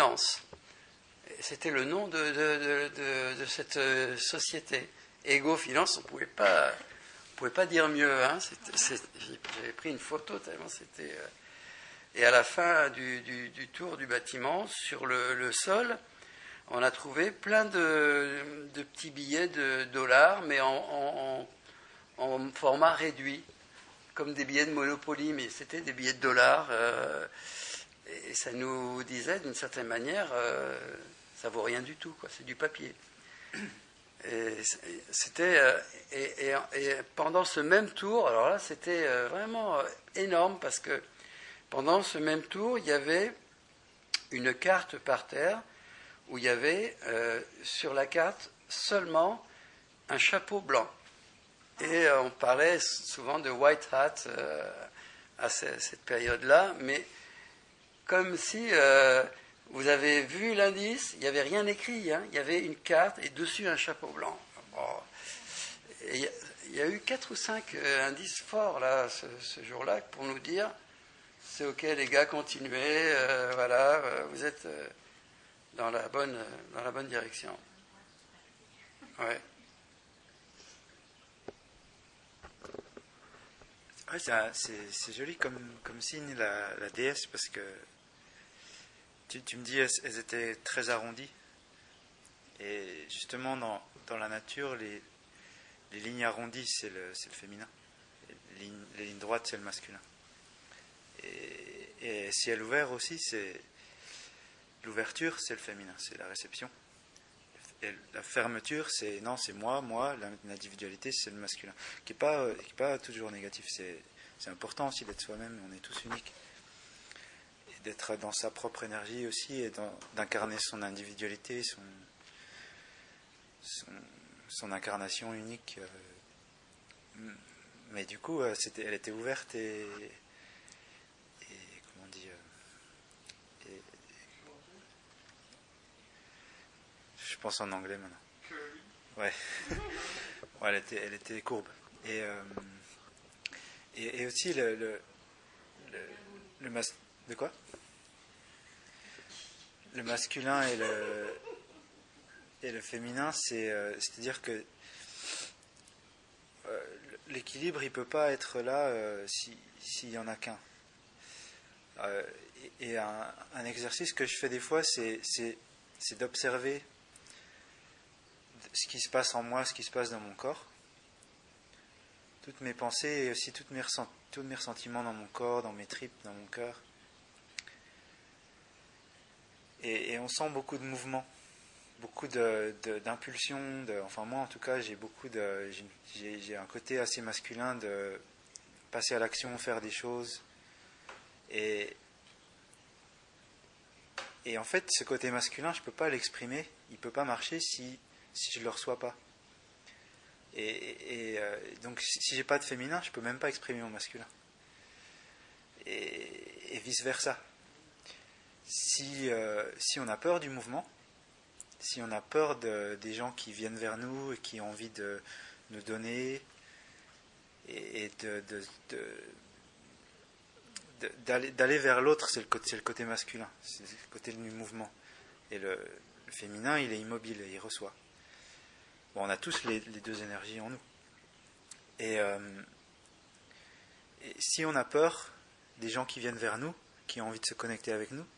C'était le nom de cette société. Ego Finance, on ne pouvait pas dire mieux. Hein. J'avais pris une photo tellement c'était... Et à la fin du tour du bâtiment, sur le sol, on a trouvé plein de petits billets de dollars, mais en format réduit, comme des billets de Monopoly, mais c'était des billets de dollars. Et ça nous disait, d'une certaine manière, ça vaut rien du tout, quoi. C'est du papier. Et pendant ce même tour, alors là, c'était vraiment énorme, parce que pendant ce même tour, il y avait une carte par terre où il y avait sur la carte seulement un chapeau blanc. Et on parlait souvent de white hat à cette période-là, mais comme si vous avez vu l'indice, il n'y avait rien écrit, hein, il y avait une carte et dessus un chapeau blanc. Bon. Et il y a eu 4 ou 5 indices forts là, ce jour-là pour nous dire c'est ok les gars, continuez, voilà, vous êtes dans la bonne direction. Ouais. Ouais, c'est joli comme signe la déesse, parce que tu me dis elles étaient très arrondies, et justement dans la nature les lignes arrondies, c'est le féminin. Les lignes droites, c'est le masculin. Et ciel ouvert aussi, c'est l'ouverture, c'est le féminin, c'est la réception. Et la fermeture, c'est moi, l'individualité, c'est le masculin, qui n'est pas toujours négatif. C'est important aussi d'être soi-même, on est tous uniques. Et d'être dans sa propre énergie aussi, et d'incarner son individualité, son incarnation unique. Mais du coup, elle était ouverte et comment on dit, je pense en anglais maintenant. Ouais. Ouais, elle était courbe. Et aussi de quoi? Le masculin et le féminin, c'est-à-dire que l'équilibre, il peut pas être là s'il y en a qu'un. Et un exercice que je fais des fois, c'est d'observer ce qui se passe en moi, ce qui se passe dans mon corps, toutes mes pensées et aussi tous mes ressentiments dans mon corps, dans mes tripes, dans mon cœur. Et on sent beaucoup de mouvements, beaucoup d'impulsions. Enfin moi en tout cas, j'ai un côté assez masculin de passer à l'action, faire des choses. Et en fait, ce côté masculin, je ne peux pas l'exprimer, il ne peut pas marcher si je ne le reçois pas. Donc si j'ai pas de féminin, je ne peux même pas exprimer mon masculin. Et vice-versa. Si on a peur du mouvement, si on a peur des gens qui viennent vers nous et qui ont envie de nous donner et d'aller vers l'autre, c'est le côté masculin, c'est le côté du mouvement. Et le féminin, il est immobile, il reçoit. Bon, on a tous les deux énergies en nous. Et si on a peur des gens qui viennent vers nous, qui ont envie de se connecter avec nous,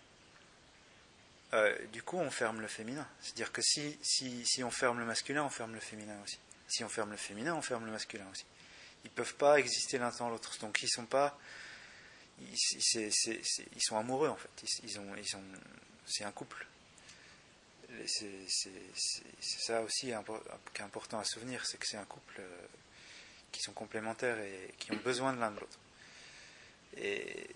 du coup on ferme le féminin. C'est-à-dire que si on ferme le masculin, on ferme le féminin aussi. Si on ferme le féminin, on ferme le masculin aussi. Ils ne peuvent pas exister l'un sans l'autre. Donc ils sont pas... Ils sont amoureux en fait. C'est un couple. C'est ça aussi qui est important à souvenir, c'est que c'est un couple qui sont complémentaires et qui ont besoin de l'un de l'autre. Et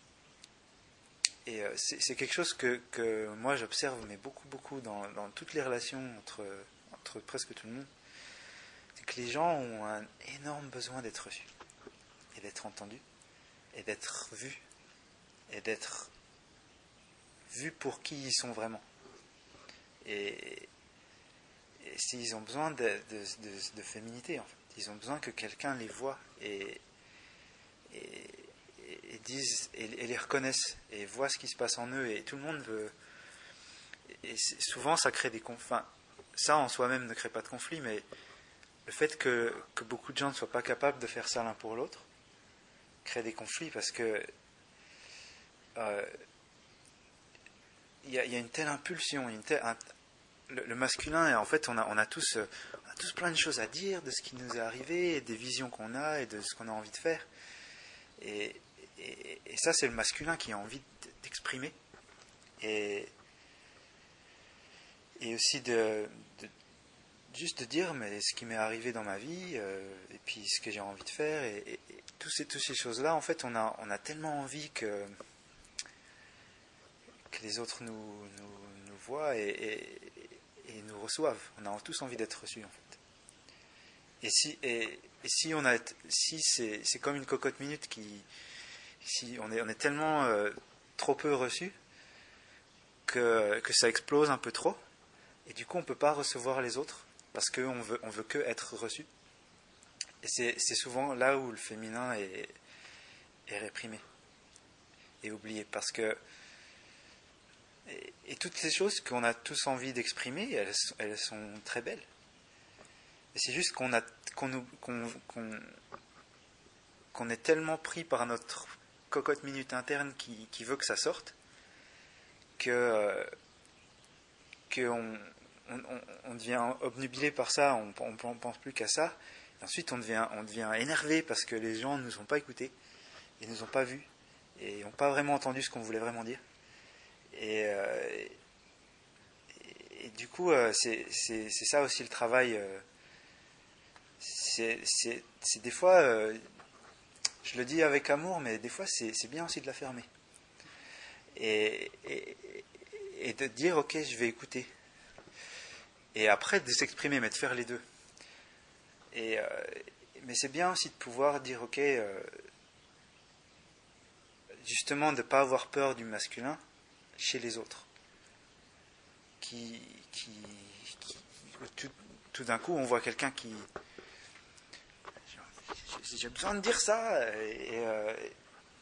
c'est quelque chose que moi j'observe, mais beaucoup dans toutes les relations entre presque tout le monde, c'est que les gens ont un énorme besoin d'être reçus et d'être entendus et d'être vus et d'être vus pour qui ils sont vraiment. Et s'ils ont besoin de féminité, en fait, ils ont besoin que quelqu'un les voie et disent et les reconnaissent et voit ce qui se passe en eux, et tout le monde veut. Et souvent ça crée des conflits. Enfin, ça en soi-même ne crée pas de conflit, mais le fait que beaucoup de gens ne soient pas capables de faire ça l'un pour l'autre crée des conflits, parce que il y a une telle impulsion, le masculin, et en fait on a tous plein de choses à dire de ce qui nous est arrivé, et des visions qu'on a et de ce qu'on a envie de faire, et ça c'est le masculin qui a envie d'exprimer, et aussi juste de dire mais ce qui m'est arrivé dans ma vie, et puis ce que j'ai envie de faire, et toutes ces choses-là, en fait on a tellement envie que les autres nous voient et nous reçoivent. On a tous envie d'être reçus, en fait. Si c'est comme une cocotte minute si on est tellement trop peu reçus que ça explose un peu trop, et du coup on peut pas recevoir les autres parce qu'on veut que être reçu. Et c'est souvent là où le féminin est réprimé et oublié, parce que et toutes ces choses qu'on a tous envie d'exprimer, elles sont très belles. Et c'est juste qu'on est tellement pris par notre cocotte minute interne qui veut que ça sorte, qu'on on devient obnubilé par ça, on ne pense plus qu'à ça. Et ensuite, on devient énervé parce que les gens ne nous ont pas écoutés, ils ne nous ont pas vus, et n'ont pas vraiment entendu ce qu'on voulait vraiment dire. Et du coup, c'est ça aussi le travail. C'est des fois, je le dis avec amour, mais des fois, c'est bien aussi de la fermer. Et de dire, ok, je vais écouter. Et après, de s'exprimer, mais de faire les deux. Mais c'est bien aussi de pouvoir dire, ok, justement, de ne pas avoir peur du masculin chez les autres. Tout d'un coup, on voit quelqu'un qui... J'ai besoin de dire ça, et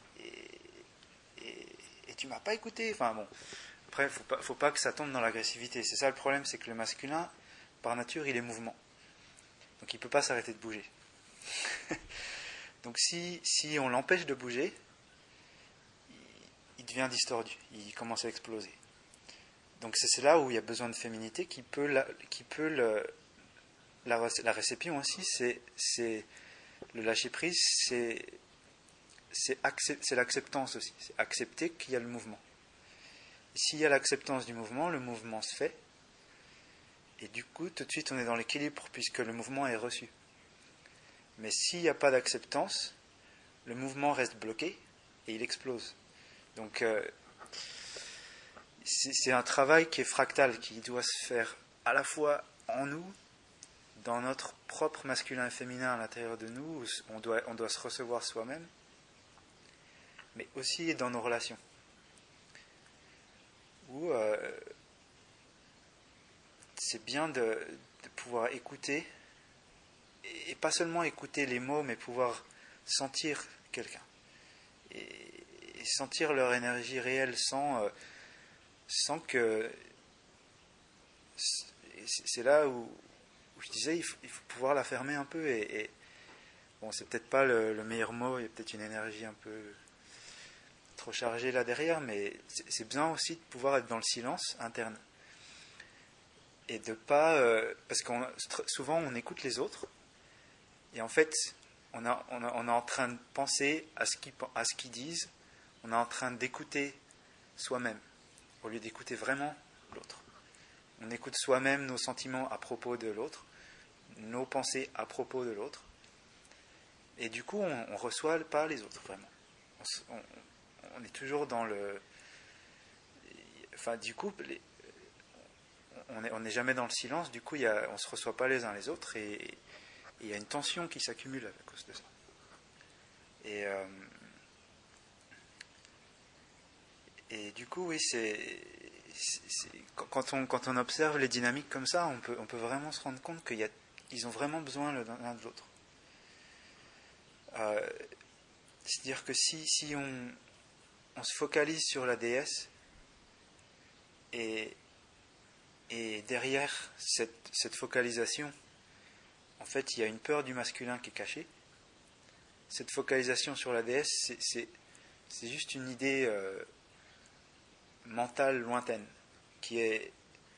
tu m'as pas écouté. Enfin bon, après, faut pas que ça tombe dans l'agressivité. C'est ça le problème, c'est que le masculin, par nature, il est mouvement. Donc il peut pas s'arrêter de bouger. Donc si on l'empêche de bouger, il devient distordu, il commence à exploser. Donc c'est là où il y a besoin de féminité la réception aussi, c'est le lâcher prise, c'est l'acceptance aussi, c'est accepter qu'il y a le mouvement. Et s'il y a l'acceptance du mouvement, le mouvement se fait, et du coup tout de suite on est dans l'équilibre puisque le mouvement est reçu. Mais s'il n'y a pas d'acceptance, le mouvement reste bloqué et il explose. Donc c'est un travail qui est fractal, qui doit se faire à la fois en nous, dans notre propre masculin et féminin à l'intérieur de nous, où on doit se recevoir soi-même, mais aussi dans nos relations. Où c'est bien de pouvoir écouter, et pas seulement écouter les mots, mais pouvoir sentir quelqu'un. Et sentir leur énergie réelle sans que... C'est là où je disais, il faut pouvoir la fermer un peu, et bon, c'est peut-être pas le meilleur mot, il y a peut-être une énergie un peu trop chargée là derrière, mais c'est bien aussi de pouvoir être dans le silence interne. Et de pas... parce que souvent on écoute les autres, et en fait, on est en train de penser à ce qu'ils disent, on est en train d'écouter soi-même, au lieu d'écouter vraiment l'autre. On écoute soi-même nos sentiments à propos de l'autre, nos pensées à propos de l'autre, et du coup, on ne reçoit pas les autres, vraiment. On est toujours dans le... Enfin, du coup, on n'est jamais dans le silence, du coup, on ne se reçoit pas les uns les autres, et il y a une tension qui s'accumule à cause de ça. Et du coup, oui, quand on observe les dynamiques comme ça, on peut vraiment se rendre compte qu'ils ont vraiment besoin l'un de l'autre. C'est-à-dire que si on se focalise sur la déesse, et derrière cette focalisation, en fait, il y a une peur du masculin qui est cachée. Cette focalisation sur la déesse, c'est juste une idée mentale lointaine qui est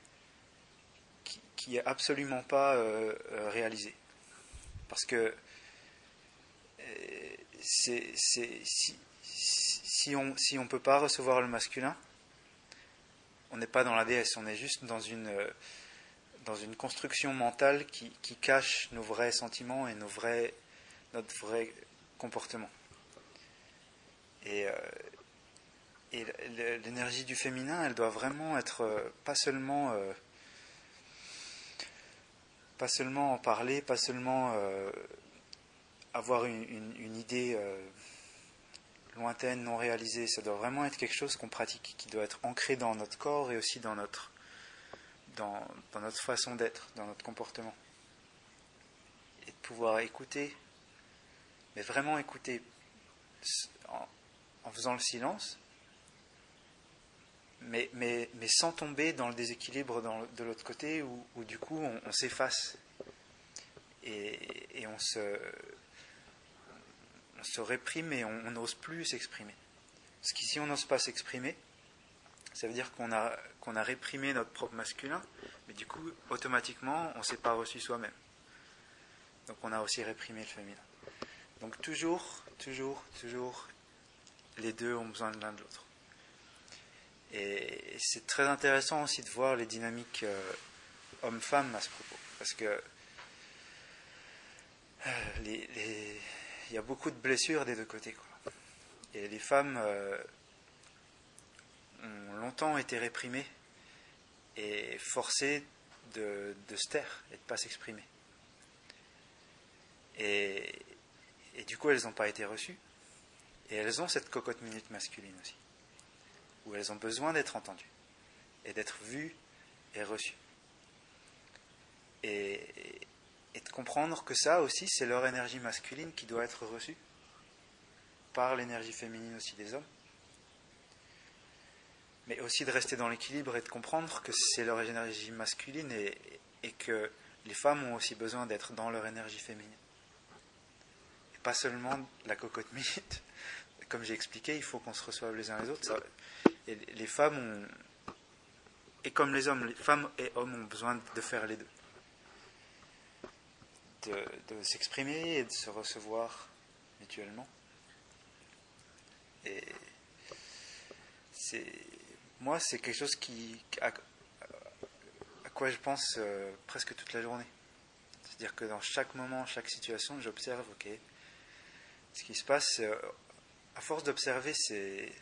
absolument pas réalisée. Parce que si on ne peut pas recevoir le masculin, on n'est pas dans la déesse, on est juste dans une construction mentale qui cache nos vrais sentiments et notre vrai comportement. Et l'énergie du féminin, elle doit vraiment être pas seulement en parler, pas seulement avoir une idée lointaine, non réalisée. Ça doit vraiment être quelque chose qu'on pratique, qui doit être ancré dans notre corps et aussi dans notre façon d'être, dans notre comportement. Et de pouvoir écouter, mais vraiment écouter en faisant le silence, mais sans tomber dans le déséquilibre de l'autre côté, où du coup on s'efface et on se réprime et on n'ose plus s'exprimer. Parce qu'ici on n'ose pas s'exprimer, ça veut dire qu'on a réprimé notre propre masculin, mais du coup, automatiquement, on ne s'est pas reçu soi-même. Donc on a aussi réprimé le féminin. Donc toujours, les deux ont besoin de l'un de l'autre. Et c'est très intéressant aussi de voir les dynamiques hommes-femmes à ce propos, parce que il y a beaucoup de blessures des deux côtés, quoi. Et les femmes ont longtemps été réprimées et forcées de se taire et de ne pas s'exprimer. Et du coup, elles n'ont pas été reçues. Et elles ont cette cocotte minute masculine aussi, où elles ont besoin d'être entendues et d'être vues et reçues. Et de comprendre que ça aussi, c'est leur énergie masculine qui doit être reçue par l'énergie féminine aussi des hommes. Mais aussi de rester dans l'équilibre et de comprendre que c'est leur énergie masculine et que les femmes ont aussi besoin d'être dans leur énergie féminine. Et pas seulement la cocotte minute. Comme j'ai expliqué, il faut qu'on se reçoive les uns les autres. Et les femmes ont, et comme les hommes, les femmes et hommes ont besoin de faire les deux. De s'exprimer et de se recevoir mutuellement. Et moi, c'est quelque chose à quoi je pense presque toute la journée. C'est-à-dire que dans chaque moment, chaque situation, j'observe, ce qui se passe, à force d'observer, c'est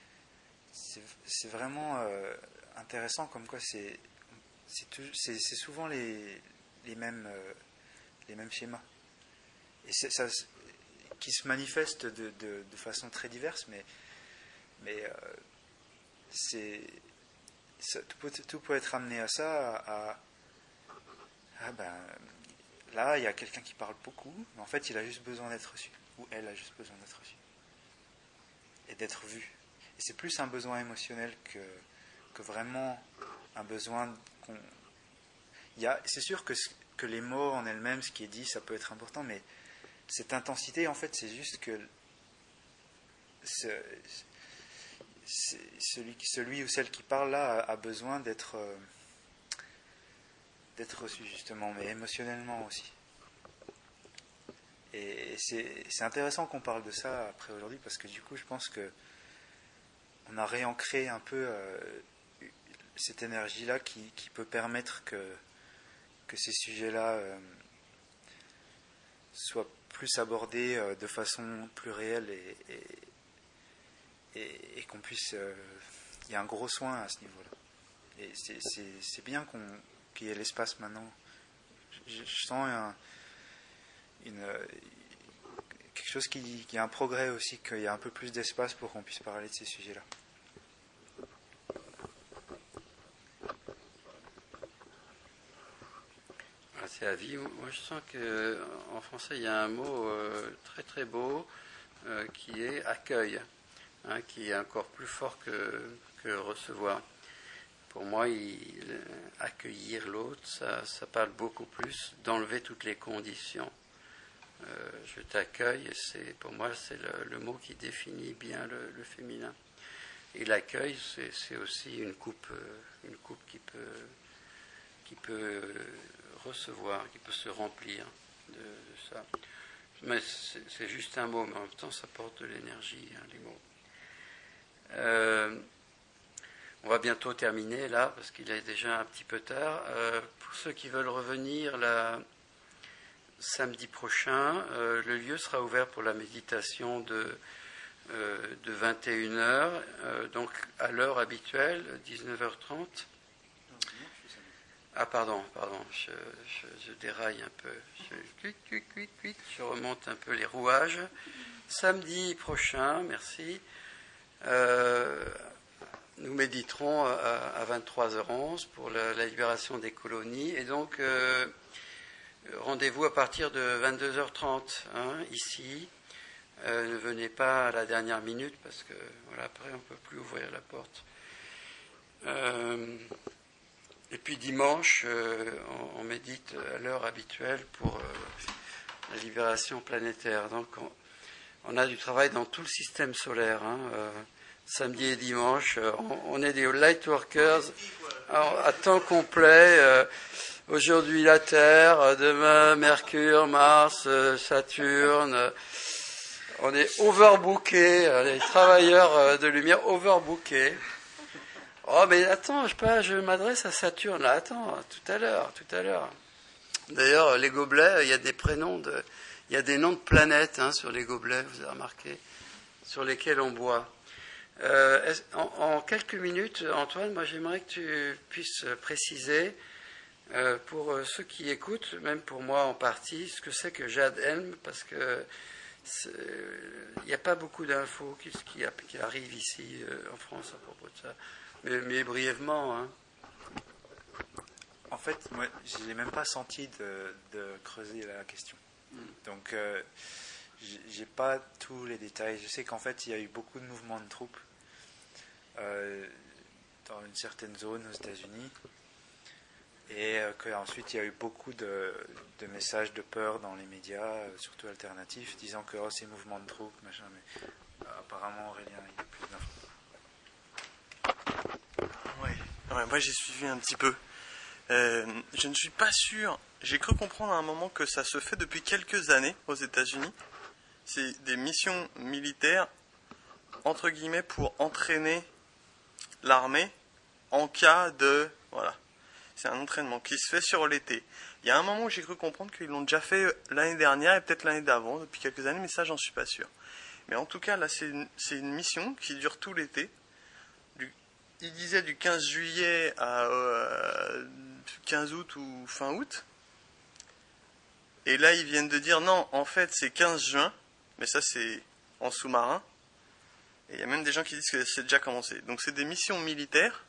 vraiment intéressant, comme quoi c'est souvent les mêmes schémas. Et ça qui se manifestent de façon très diverse, mais tout peut être amené à ça, là, il y a quelqu'un qui parle beaucoup, mais en fait, il a juste besoin d'être reçu, ou elle a juste besoin d'être reçue, et d'être vue. Et c'est plus un besoin émotionnel que vraiment un besoin c'est sûr que les mots en elles-mêmes, ce qui est dit, ça peut être important, mais cette intensité, en fait, c'est juste que celui ou celle qui parle là a besoin d'être reçu, justement, mais émotionnellement aussi. Et c'est intéressant qu'on parle de ça après aujourd'hui, parce que du coup, je pense que on a réancré un peu cette énergie-là qui peut permettre que ces sujets-là soient plus abordés de façon plus réelle et qu'on puisse... il y a un gros soin à ce niveau-là. Et c'est bien qu'il y ait l'espace maintenant. Je sens quelque chose qui a un progrès aussi, qu'il y a un peu plus d'espace pour qu'on puisse parler de ces sujets-là. C'est à vie. Moi, je sens qu'en français, il y a un mot très très beau qui est accueil, qui est encore plus fort que recevoir. Pour moi, accueillir l'autre, ça parle beaucoup plus d'enlever toutes les conditions. Je t'accueille, et pour moi, c'est le mot qui définit bien le féminin. Et l'accueil, c'est aussi une coupe qui peut recevoir, qui peut se remplir de ça. Mais c'est juste un mot, mais en même temps, ça porte de l'énergie, les mots. On va bientôt terminer là, parce qu'il est déjà un petit peu tard. Pour ceux qui veulent revenir, samedi prochain, le lieu sera ouvert pour la méditation de 21h, donc à l'heure habituelle, 19h30. Ah pardon, je déraille un peu, je remonte un peu les rouages. Samedi prochain, merci, nous méditerons à 23h11 pour la libération des colonies, et donc rendez-vous à partir de 22h30 ici. Ne venez pas à la dernière minute parce que après on ne peut plus ouvrir la porte. Et puis dimanche, on médite à l'heure habituelle pour la libération planétaire. Donc on a du travail dans tout le système solaire, samedi et dimanche. On est des light workers à temps complet. Aujourd'hui la Terre, demain Mercure, Mars, Saturne. On est overbookés, les travailleurs de lumière overbookés. Oh mais attends, je m'adresse à Saturne là. Attends, tout à l'heure. D'ailleurs, les gobelets, il y a des il y a des noms de planètes sur les gobelets, vous avez remarqué, sur lesquels on boit. En quelques minutes, Antoine, moi j'aimerais que tu puisses préciser pour ceux qui écoutent, même pour moi en partie, ce que c'est que Jade Helm, parce que il n'y a pas beaucoup d'infos qui arrivent ici en France à propos de ça. Mais brièvement. En fait, moi, je n'ai même pas senti de creuser la question. Donc, j'ai pas tous les détails. Je sais qu'en fait, il y a eu beaucoup de mouvements de troupes dans une certaine zone aux États-Unis, et qu'ensuite il y a eu beaucoup de messages de peur dans les médias, surtout alternatifs, disant que ces mouvements de troupes, machin. Mais apparemment, Aurélien, il y a plus d'infos. Ouais, moi j'ai suivi un petit peu. Je ne suis pas sûr. J'ai cru comprendre à un moment que ça se fait depuis quelques années aux États-Unis. C'est des missions militaires, entre guillemets, pour entraîner l'armée en cas de... Voilà. C'est un entraînement qui se fait sur l'été. Il y a un moment où j'ai cru comprendre qu'ils l'ont déjà fait l'année dernière et peut-être l'année d'avant, depuis quelques années, mais ça j'en suis pas sûr. Mais en tout cas, là c'est une mission qui dure tout l'été. Il disait du 15 juillet à 15 août ou fin août. Et là, ils viennent de dire non, en fait, c'est 15 juin. Mais ça, c'est en sous-marin. Et il y a même des gens qui disent que c'est déjà commencé. Donc, c'est des missions militaires.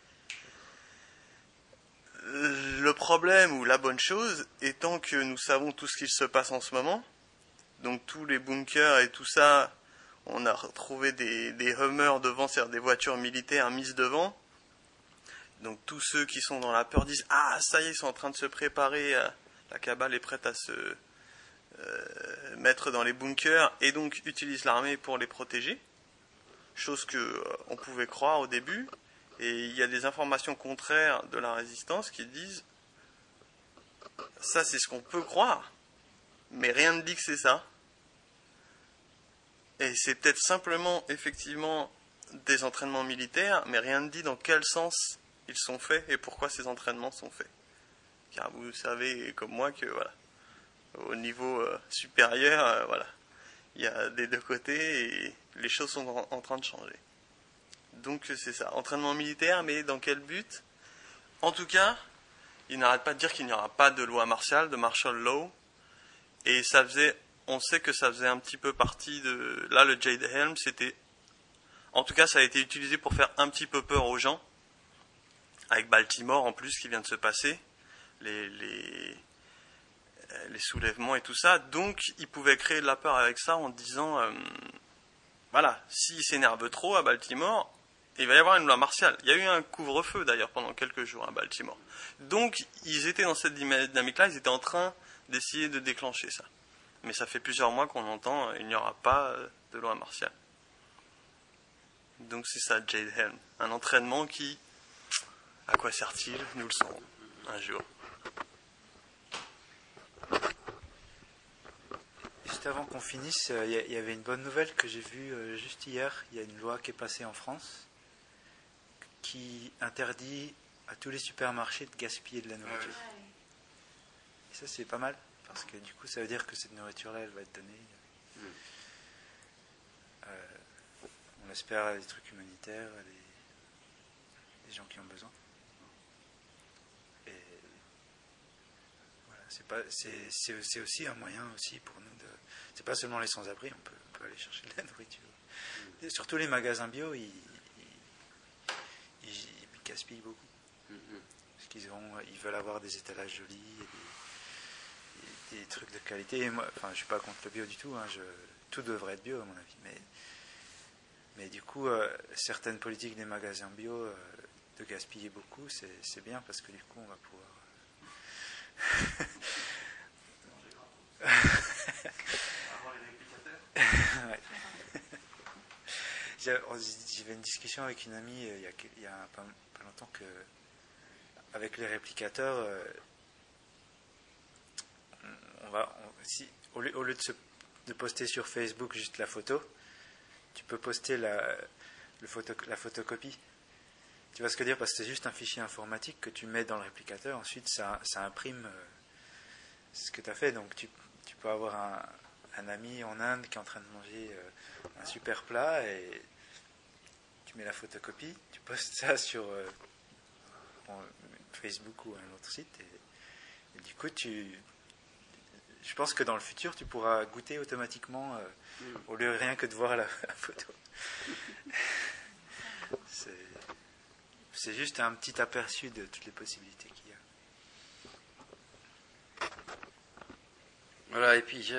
Le problème ou la bonne chose étant que nous savons tout ce qui se passe en ce moment. Donc, tous les bunkers et tout ça... On a retrouvé des Hummers devant, c'est-à-dire des voitures militaires mises devant. Donc tous ceux qui sont dans la peur disent « Ah, ça y est, ils sont en train de se préparer, la cabale est prête à se mettre dans les bunkers et donc utilise l'armée pour les protéger. » Chose qu'on pouvait croire au début. Et il y a des informations contraires de la résistance qui disent « Ça, c'est ce qu'on peut croire, mais rien ne dit que c'est ça. » Et c'est peut-être simplement, effectivement, des entraînements militaires, mais rien ne dit dans quel sens ils sont faits et pourquoi ces entraînements sont faits. Car vous savez, comme moi, que voilà, au niveau supérieur, voilà, il y a des deux côtés et les choses sont en train de changer. Donc c'est ça, entraînement militaire, mais dans quel but ? En tout cas, il n'arrête pas de dire qu'il n'y aura pas de loi martiale, de martial law, et ça faisait... On sait que ça faisait un petit peu partie de... Là, le Jade Helm, c'était... En tout cas, ça a été utilisé pour faire un petit peu peur aux gens. Avec Baltimore, en plus, qui vient de se passer. Les soulèvements et tout ça. Donc, ils pouvaient créer de la peur avec ça en disant... voilà, s'ils s'énervent trop à Baltimore, il va y avoir une loi martiale. Il y a eu un couvre-feu, d'ailleurs, pendant quelques jours à Baltimore. Donc, ils étaient dans cette dynamique-là. Ils étaient en train d'essayer de déclencher ça. Mais ça fait plusieurs mois qu'on entend il n'y aura pas de loi martiale. Donc c'est ça, Jade Helm. Un entraînement qui, à quoi sert-il ? Nous le saurons un jour. Juste avant qu'on finisse, il y avait une bonne nouvelle que j'ai vue juste hier. Il y a une loi qui est passée en France qui interdit à tous les supermarchés de gaspiller de la nourriture. Et ça, c'est pas mal. Parce que du coup, ça veut dire que cette nourriture-là, elle va être donnée. On espère à des trucs humanitaires, à des gens qui ont besoin. Et voilà, c'est aussi un moyen aussi pour nous de. C'est pas seulement les sans-abri, on peut aller chercher de la nourriture. Et surtout les magasins bio, ils gaspillent beaucoup. Parce qu'ils veulent avoir des étalages jolis. Et des trucs de qualité. Et moi, enfin, je suis pas contre le bio du tout. Tout devrait être bio à mon avis. Mais du coup, certaines politiques des magasins bio de gaspiller beaucoup, c'est bien parce que du coup, on va pouvoir. Ouais. J'avais une discussion avec une amie il y a pas longtemps que, avec les réplicateurs, au lieu de poster sur Facebook juste la photo, tu peux poster la photocopie. Tu vois ce que je veux dire? Parce que c'est juste un fichier informatique que tu mets dans le réplicateur. Ensuite, ça imprime ce que tu as fait. Donc, tu peux avoir un ami en Inde qui est en train de manger un super plat et tu mets la photocopie, tu postes ça sur Facebook ou un autre site et du coup, je pense que dans le futur, tu pourras goûter automatiquement au lieu rien que de voir la photo. C'est juste un petit aperçu de toutes les possibilités qu'il y a. Voilà, et puis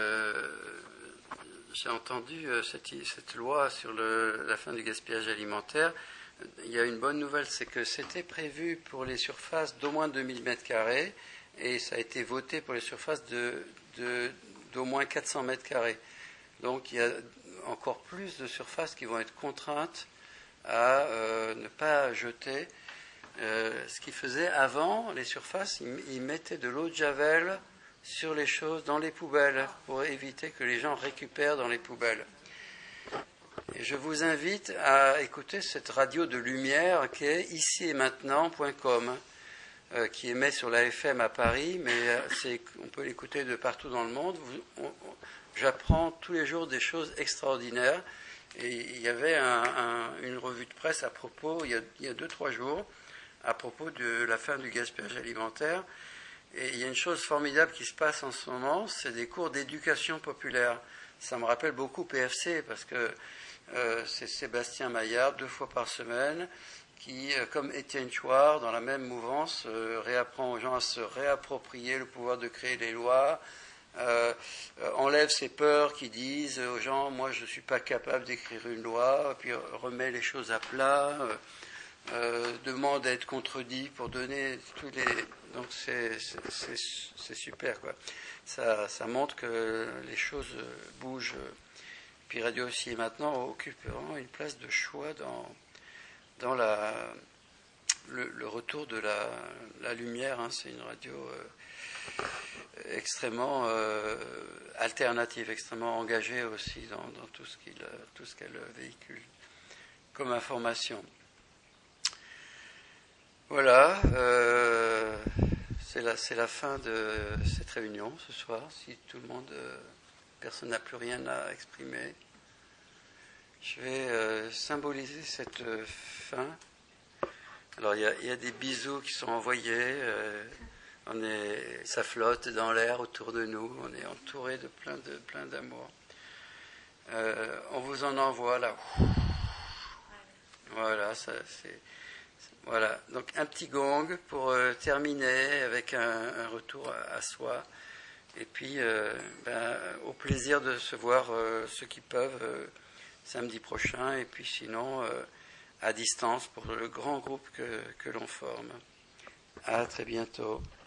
j'ai entendu cette loi sur la fin du gaspillage alimentaire. Il y a une bonne nouvelle, c'est que c'était prévu pour les surfaces d'au moins 2000 m2 et ça a été voté pour les surfaces d'au moins 400 m2. Donc il y a encore plus de surfaces qui vont être contraintes à ne pas jeter. Ce qu'ils faisaient avant, les surfaces, ils mettaient de l'eau de javel sur les choses dans les poubelles pour éviter que les gens récupèrent dans les poubelles. Et je vous invite à écouter cette radio de lumière qui est icietmaintenant.com, qui émet sur la FM à Paris, mais on peut l'écouter de partout dans le monde. J'apprends tous les jours des choses extraordinaires. Et il y avait une revue de presse à propos, il y a 2-3 jours, à propos de la fin du gaspillage alimentaire. Et il y a une chose formidable qui se passe en ce moment, c'est des cours d'éducation populaire. Ça me rappelle beaucoup PFC, parce que c'est Sébastien Maillard, 2 fois par semaine, qui, comme Étienne Chouard, dans la même mouvance, réapprend aux gens à se réapproprier le pouvoir de créer les lois, enlève ces peurs qui disent aux gens, moi je ne suis pas capable d'écrire une loi, puis remet les choses à plat, demande à être contredit pour donner tous les... Donc c'est super, quoi. Ça montre que les choses bougent. Puis Radio Ici et Maintenant occupe vraiment une place de choix dans le retour de la lumière. Hein. C'est une radio extrêmement alternative, extrêmement engagée aussi dans tout ce qu'elle véhicule comme information. Voilà, c'est la fin de cette réunion ce soir. Si tout le monde, personne n'a plus rien à exprimer, je vais symboliser cette fin. Alors il y a des bisous qui sont envoyés. Ça flotte dans l'air autour de nous. On est entouré de plein d'amour. On vous en envoie là. Voilà, voilà. Donc un petit gong pour terminer avec un retour à soi. Et puis au plaisir de se voir ceux qui peuvent samedi prochain. Et puis sinon à distance pour le grand groupe que l'on forme. À très bientôt.